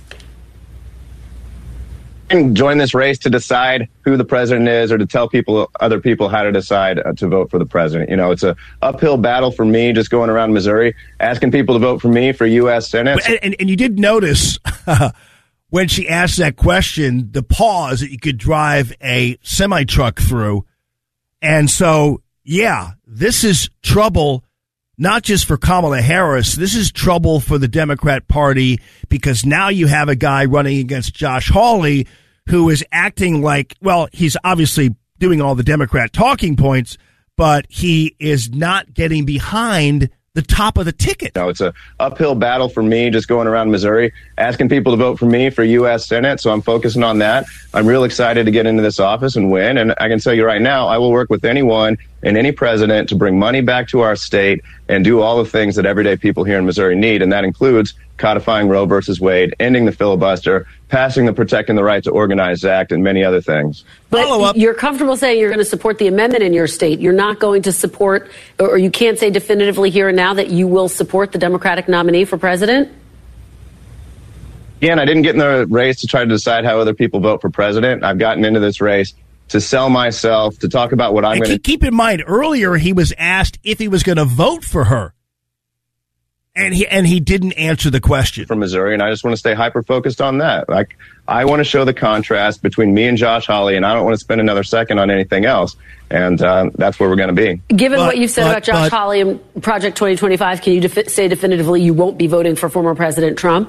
And join this race to decide who the president is or to tell people, other people how to decide uh, to vote for the president. You know, it's a uphill battle for me just going around Missouri, asking people to vote for me for U S Senate. And, and, and you did notice when she asked that question, the pause that you could drive a semi-truck through. And so, yeah, this is trouble, not just for Kamala Harris. This is trouble for the Democrat Party because now you have a guy running against Josh Hawley who is acting like, well, he's obviously doing all the Democrat talking points, but he is not getting behind the top of the ticket. No, it's a uphill battle for me just going around Missouri, asking people to vote for me for U S Senate. So I'm focusing on that. I'm real excited to get into this office and win. And I can tell you right now, I will work with anyone and any president to bring money back to our state and do all the things that everyday people here in Missouri need. And that includes codifying Roe versus Wade, ending the filibuster, passing the Protecting the Right to Organize Act, and many other things. But you're comfortable saying you're going to support the amendment in your state. You're not going to support, or you can't say definitively here and now that you will support the Democratic nominee for president? Again, I didn't get in the race to try to decide how other people vote for president. I've gotten into this race to sell myself, to talk about what I'm going to... Keep in mind, earlier he was asked if he was going to vote for her. And he and he didn't answer the question. From Missouri, and I just want to stay hyper-focused on that. Like, I want to show the contrast between me and Josh Hawley, and I don't want to spend another second on anything else. And uh, that's where we're going to be. Given but, what you've said but, about Josh but, Hawley and Project twenty twenty-five, can you defi- say definitively you won't be voting for former President Trump?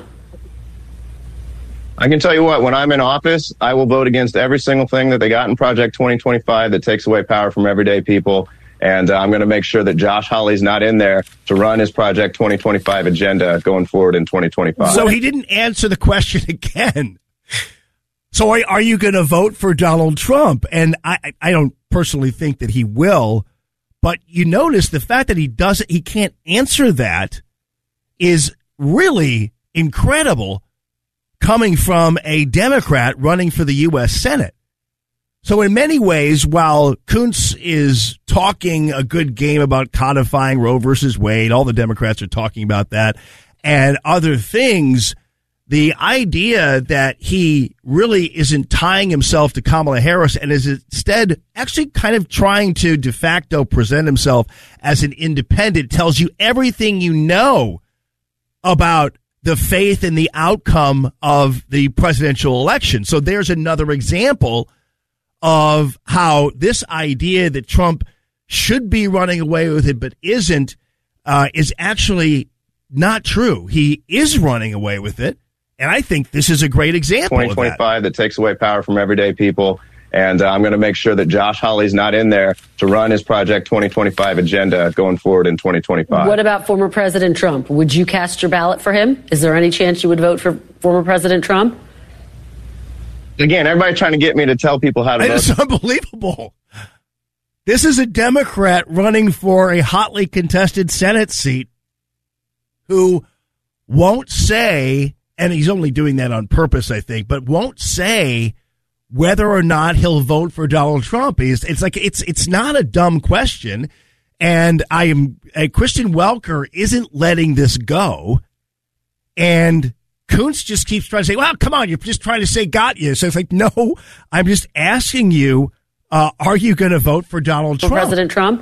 I can tell you what, when I'm in office, I will vote against every single thing that they got in Project twenty twenty-five that takes away power from everyday people. And uh, I'm going to make sure that Josh Hawley's not in there to run his Project twenty twenty-five agenda going forward in twenty twenty-five. So he didn't answer the question again. So are, are you going to vote for Donald Trump? And I, I don't personally think that he will. But you notice the fact that he doesn't, he can't answer that is really incredible coming from a Democrat running for the U S Senate. So in many ways, while Kunce is talking a good game about codifying Roe versus Wade, all the Democrats are talking about that, and other things, the idea that he really isn't tying himself to Kamala Harris and is instead actually kind of trying to de facto present himself as an independent tells you everything you know about the faith in the outcome of the presidential election. So there's another example of how this idea that Trump should be running away with it but isn't uh, is actually not true. He is running away with it, and I think this is a great example twenty twenty-five of that. that takes away power from everyday people, and uh, I'm going to make sure that Josh Hawley's not in there to run his Project twenty twenty-five agenda going forward in twenty twenty-five. What about former President Trump? Would you cast your ballot for him? Is there any chance you would vote for former President Trump? Again, everybody's trying to get me to tell people how to vote. It's unbelievable. This is a Democrat running for a hotly contested Senate seat who won't say, and he's only doing that on purpose, I think, but won't say whether or not he'll vote for Donald Trump. It's, it's like it's it's not a dumb question, and I am uh, Kristen Welker isn't letting this go, and Coons just keeps trying to say, "Well, come on, you're just trying to say got you." So it's like, no, I'm just asking you, uh, are you going to vote for Donald For Trump? President Trump?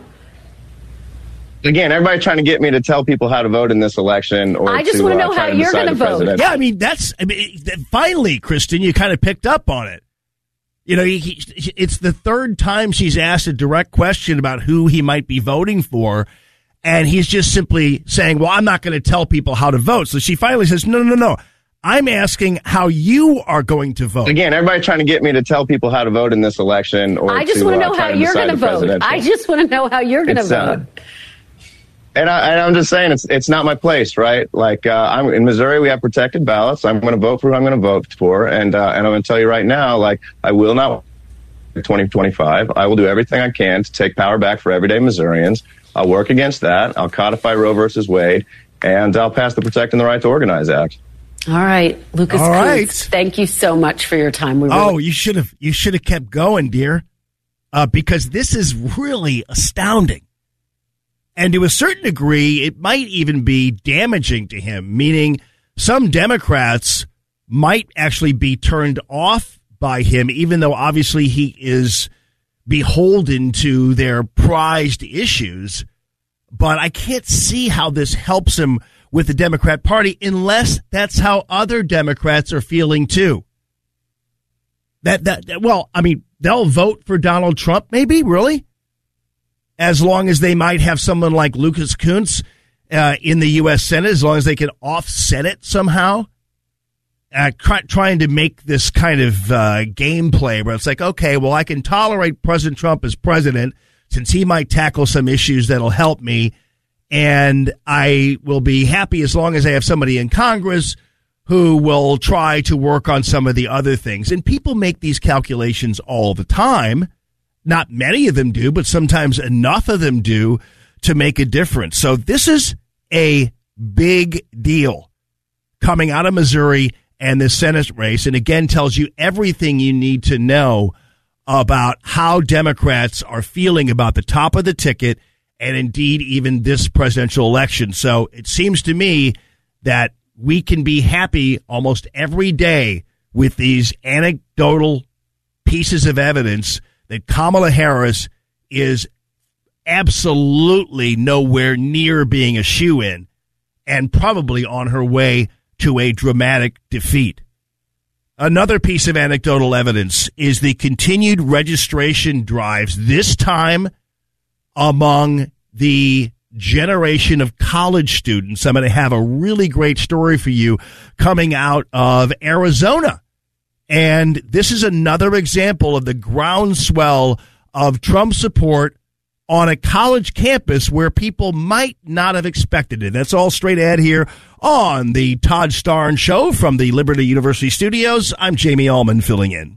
Again, everybody trying to get me to tell people how to vote in this election. Or I just to, want to uh, know try how to you're decide going to the vote. president. Yeah, I mean, that's I mean, finally, Kristen, you kind of picked up on it. You know, he, he, it's the third time she's asked a direct question about who he might be voting for, and he's just simply saying, well, I'm not going to tell people how to vote. So she finally says, no, no, no. I'm asking how you are going to vote. Again, everybody trying to get me to tell people how to vote in this election. Or I just to, want to uh, know try how to you're decide going to the vote. presidential. I just want to know how you're going to It's, uh, vote. And, I, and I'm just saying, it's it's not my place, right? Like, uh, I'm in Missouri, we have protected ballots. I'm going to vote for who I'm going to vote for. And, uh, and I'm going to tell you right now, like, I will not twenty twenty-five. I will do everything I can to take power back for everyday Missourians. I'll work against that. I'll codify Roe versus Wade, and I'll pass the Protecting the Right to Organize Act. All right, Lucas All right. Coons, thank you so much for your time. We Oh, really- you should have you should have kept going, dear, uh, because this is really astounding. And to a certain degree, it might even be damaging to him, meaning some Democrats might actually be turned off by him, even though obviously he is beholden to their prized issues. But I can't see how this helps him with the Democrat Party unless that's how other Democrats are feeling too. That, that, that well, I mean, they'll vote for Donald Trump, maybe, really? As long as they might have someone like Lucas Coons uh, in the U S Senate, as long as they can offset it somehow. Uh, try, trying to make this kind of uh, gameplay where it's like, okay, well, I can tolerate President Trump as president since he might tackle some issues that'll help me, and I will be happy as long as I have somebody in Congress who will try to work on some of the other things. And people make these calculations all the time. Not many of them do, but sometimes enough of them do to make a difference. So this is a big deal coming out of Missouri and the Senate race, and again tells you everything you need to know about how Democrats are feeling about the top of the ticket and indeed even this presidential election. So it seems to me that we can be happy almost every day with these anecdotal pieces of evidence that Kamala Harris is absolutely nowhere near being a shoo-in and probably on her way to a dramatic defeat. Another piece of anecdotal evidence is the continued registration drives, this time among the generation of college students. I'm going to have a really great story for you coming out of Arizona. And this is another example of the groundswell of Trump support on a college campus where people might not have expected it. That's all straight ahead here on the Todd Starnes Show from the Liberty University studios. I'm Jamie Allman filling in.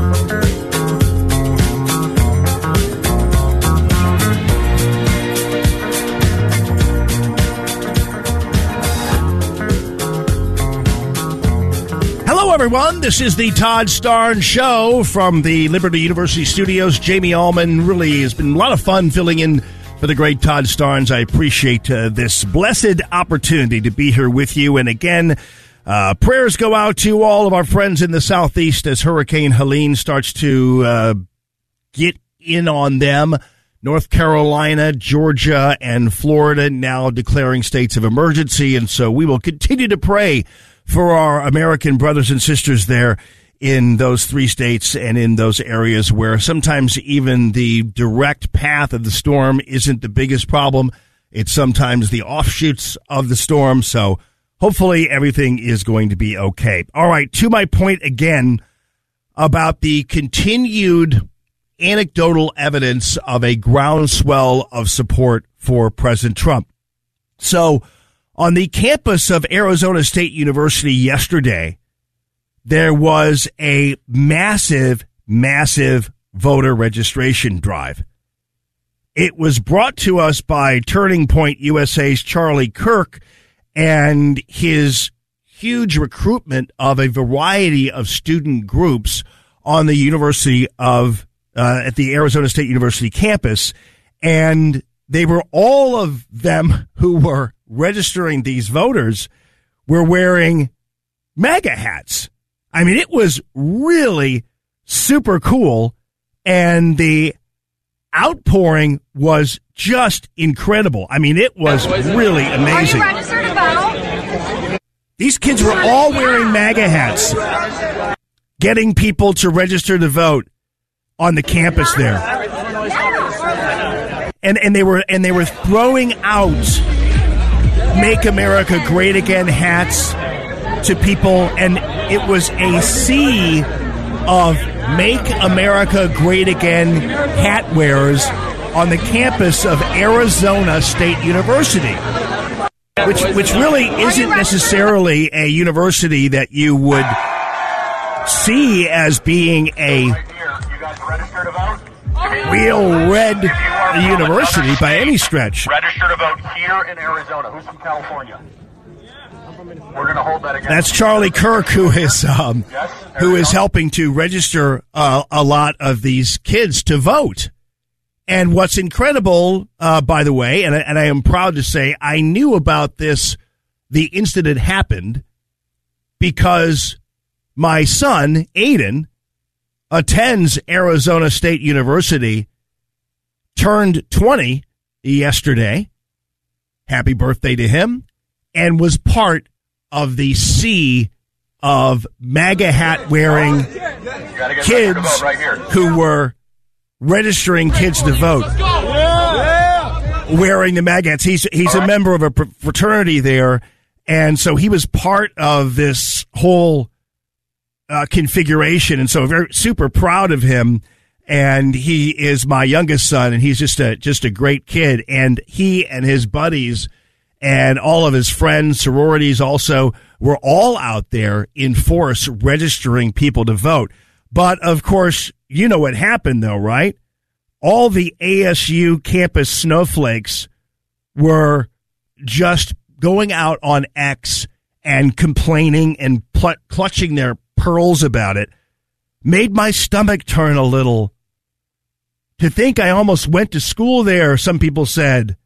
Hello, everyone. This is the Todd Starnes Show from the Liberty University studios. Jamie Allman really has been a lot of fun filling in for the great Todd Starnes. I appreciate uh, this blessed opportunity to be here with you. And again, uh, prayers go out to all of our friends in the Southeast as Hurricane Helene starts to uh, get in on them. North Carolina, Georgia, and Florida now declaring states of emergency. And so we will continue to pray for our American brothers and sisters there in those three states and in those areas where sometimes even the direct path of the storm isn't the biggest problem. It's sometimes the offshoots of the storm. So hopefully everything is going to be okay. All right, to my point again about the continued anecdotal evidence of a groundswell of support for President Trump. So on the campus of Arizona State University yesterday, there was a massive, massive voter registration drive. It was brought to us by Turning Point U S A's Charlie Kirk and his huge recruitment of a variety of student groups on the University of, uh, at the Arizona State University campus. And they were, all of them who were registering these voters were wearing MAGA hats. I mean, it was really super cool. And the outpouring was just incredible. I mean, it was really amazing. Are you registered to vote? These kids were all wearing MAGA hats, getting people to register to vote on the campus there. And and they were and they were throwing out "Make America Great Again" hats to people, and it was a sea of "Make America Great Again" hat wearers on the campus of Arizona State University, which which really isn't necessarily a university that you would see as being a real red university by any stretch. Register to vote here in Arizona. Who's from California? We're going to hold that again. That's Charlie Kirk, who is um, who is helping to register uh, a lot of these kids to vote. And what's incredible, uh, by the way, and I, and I am proud to say, I knew about this the instant it happened because my son, Aiden, attends Arizona State University, turned twenty yesterday. Happy birthday to him. And was part of the sea of MAGA hat wearing kids who were registering kids to vote, wearing the MAGA hats. He's, he's a member of a fraternity there. And so he was part of this whole uh, configuration. And so very super proud of him. And he is my youngest son, and he's just a, just a great kid. And he and his buddies and all of his friends, sororities also, were all out there in force registering people to vote. But, of course, you know what happened, though, right? All the A S U campus snowflakes were just going out on X and complaining and pl- clutching their pearls about it. Made my stomach turn a little. To think I almost went to school there, some people said.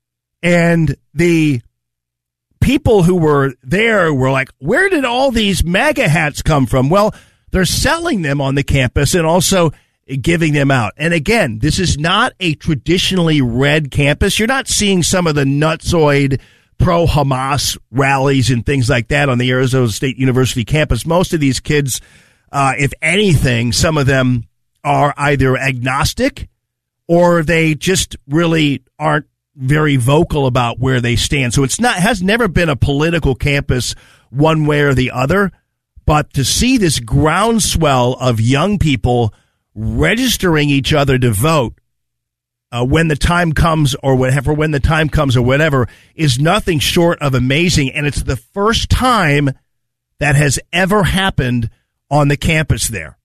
And the people who were there were like, where did all these MAGA hats come from? Well, they're selling them on the campus and also giving them out. And again, this is not a traditionally red campus. You're not seeing some of the nutsoid pro-Hamas rallies and things like that on the Arizona State University campus. Most of these kids, uh, if anything, some of them are either agnostic or they just really aren't very vocal about where they stand. So it's not, has never been a political campus one way or the other, but to see this groundswell of young people registering each other to vote uh, when the time comes or whatever, when the time comes or whatever, is nothing short of amazing. And it's the first time that has ever happened on the campus there.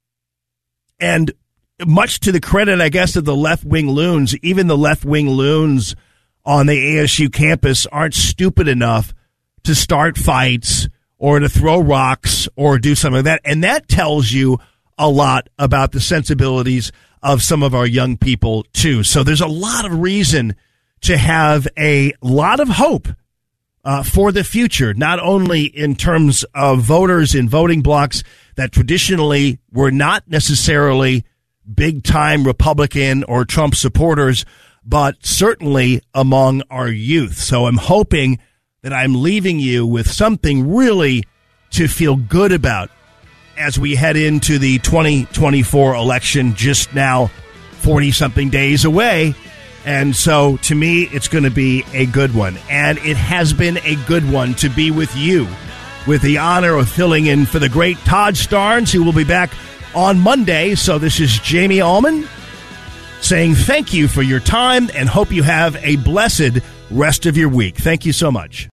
And much to the credit, I guess, of the left-wing loons, even the left-wing loons on the A S U campus aren't stupid enough to start fights or to throw rocks or do something like that. And that tells you a lot about the sensibilities of some of our young people, too. So there's a lot of reason to have a lot of hope uh, for the future, not only in terms of voters in voting blocks that traditionally were not necessarily big-time Republican or Trump supporters, but certainly among our youth. So I'm hoping that I'm leaving you with something really to feel good about as we head into the twenty twenty-four election, just now forty-something days away. And so to me, it's going to be a good one. And it has been a good one to be with you, with the honor of filling in for the great Todd Starnes, who will be back on Monday. So this is Jamie Allman saying thank you for your time and hope you have a blessed rest of your week. Thank you so much.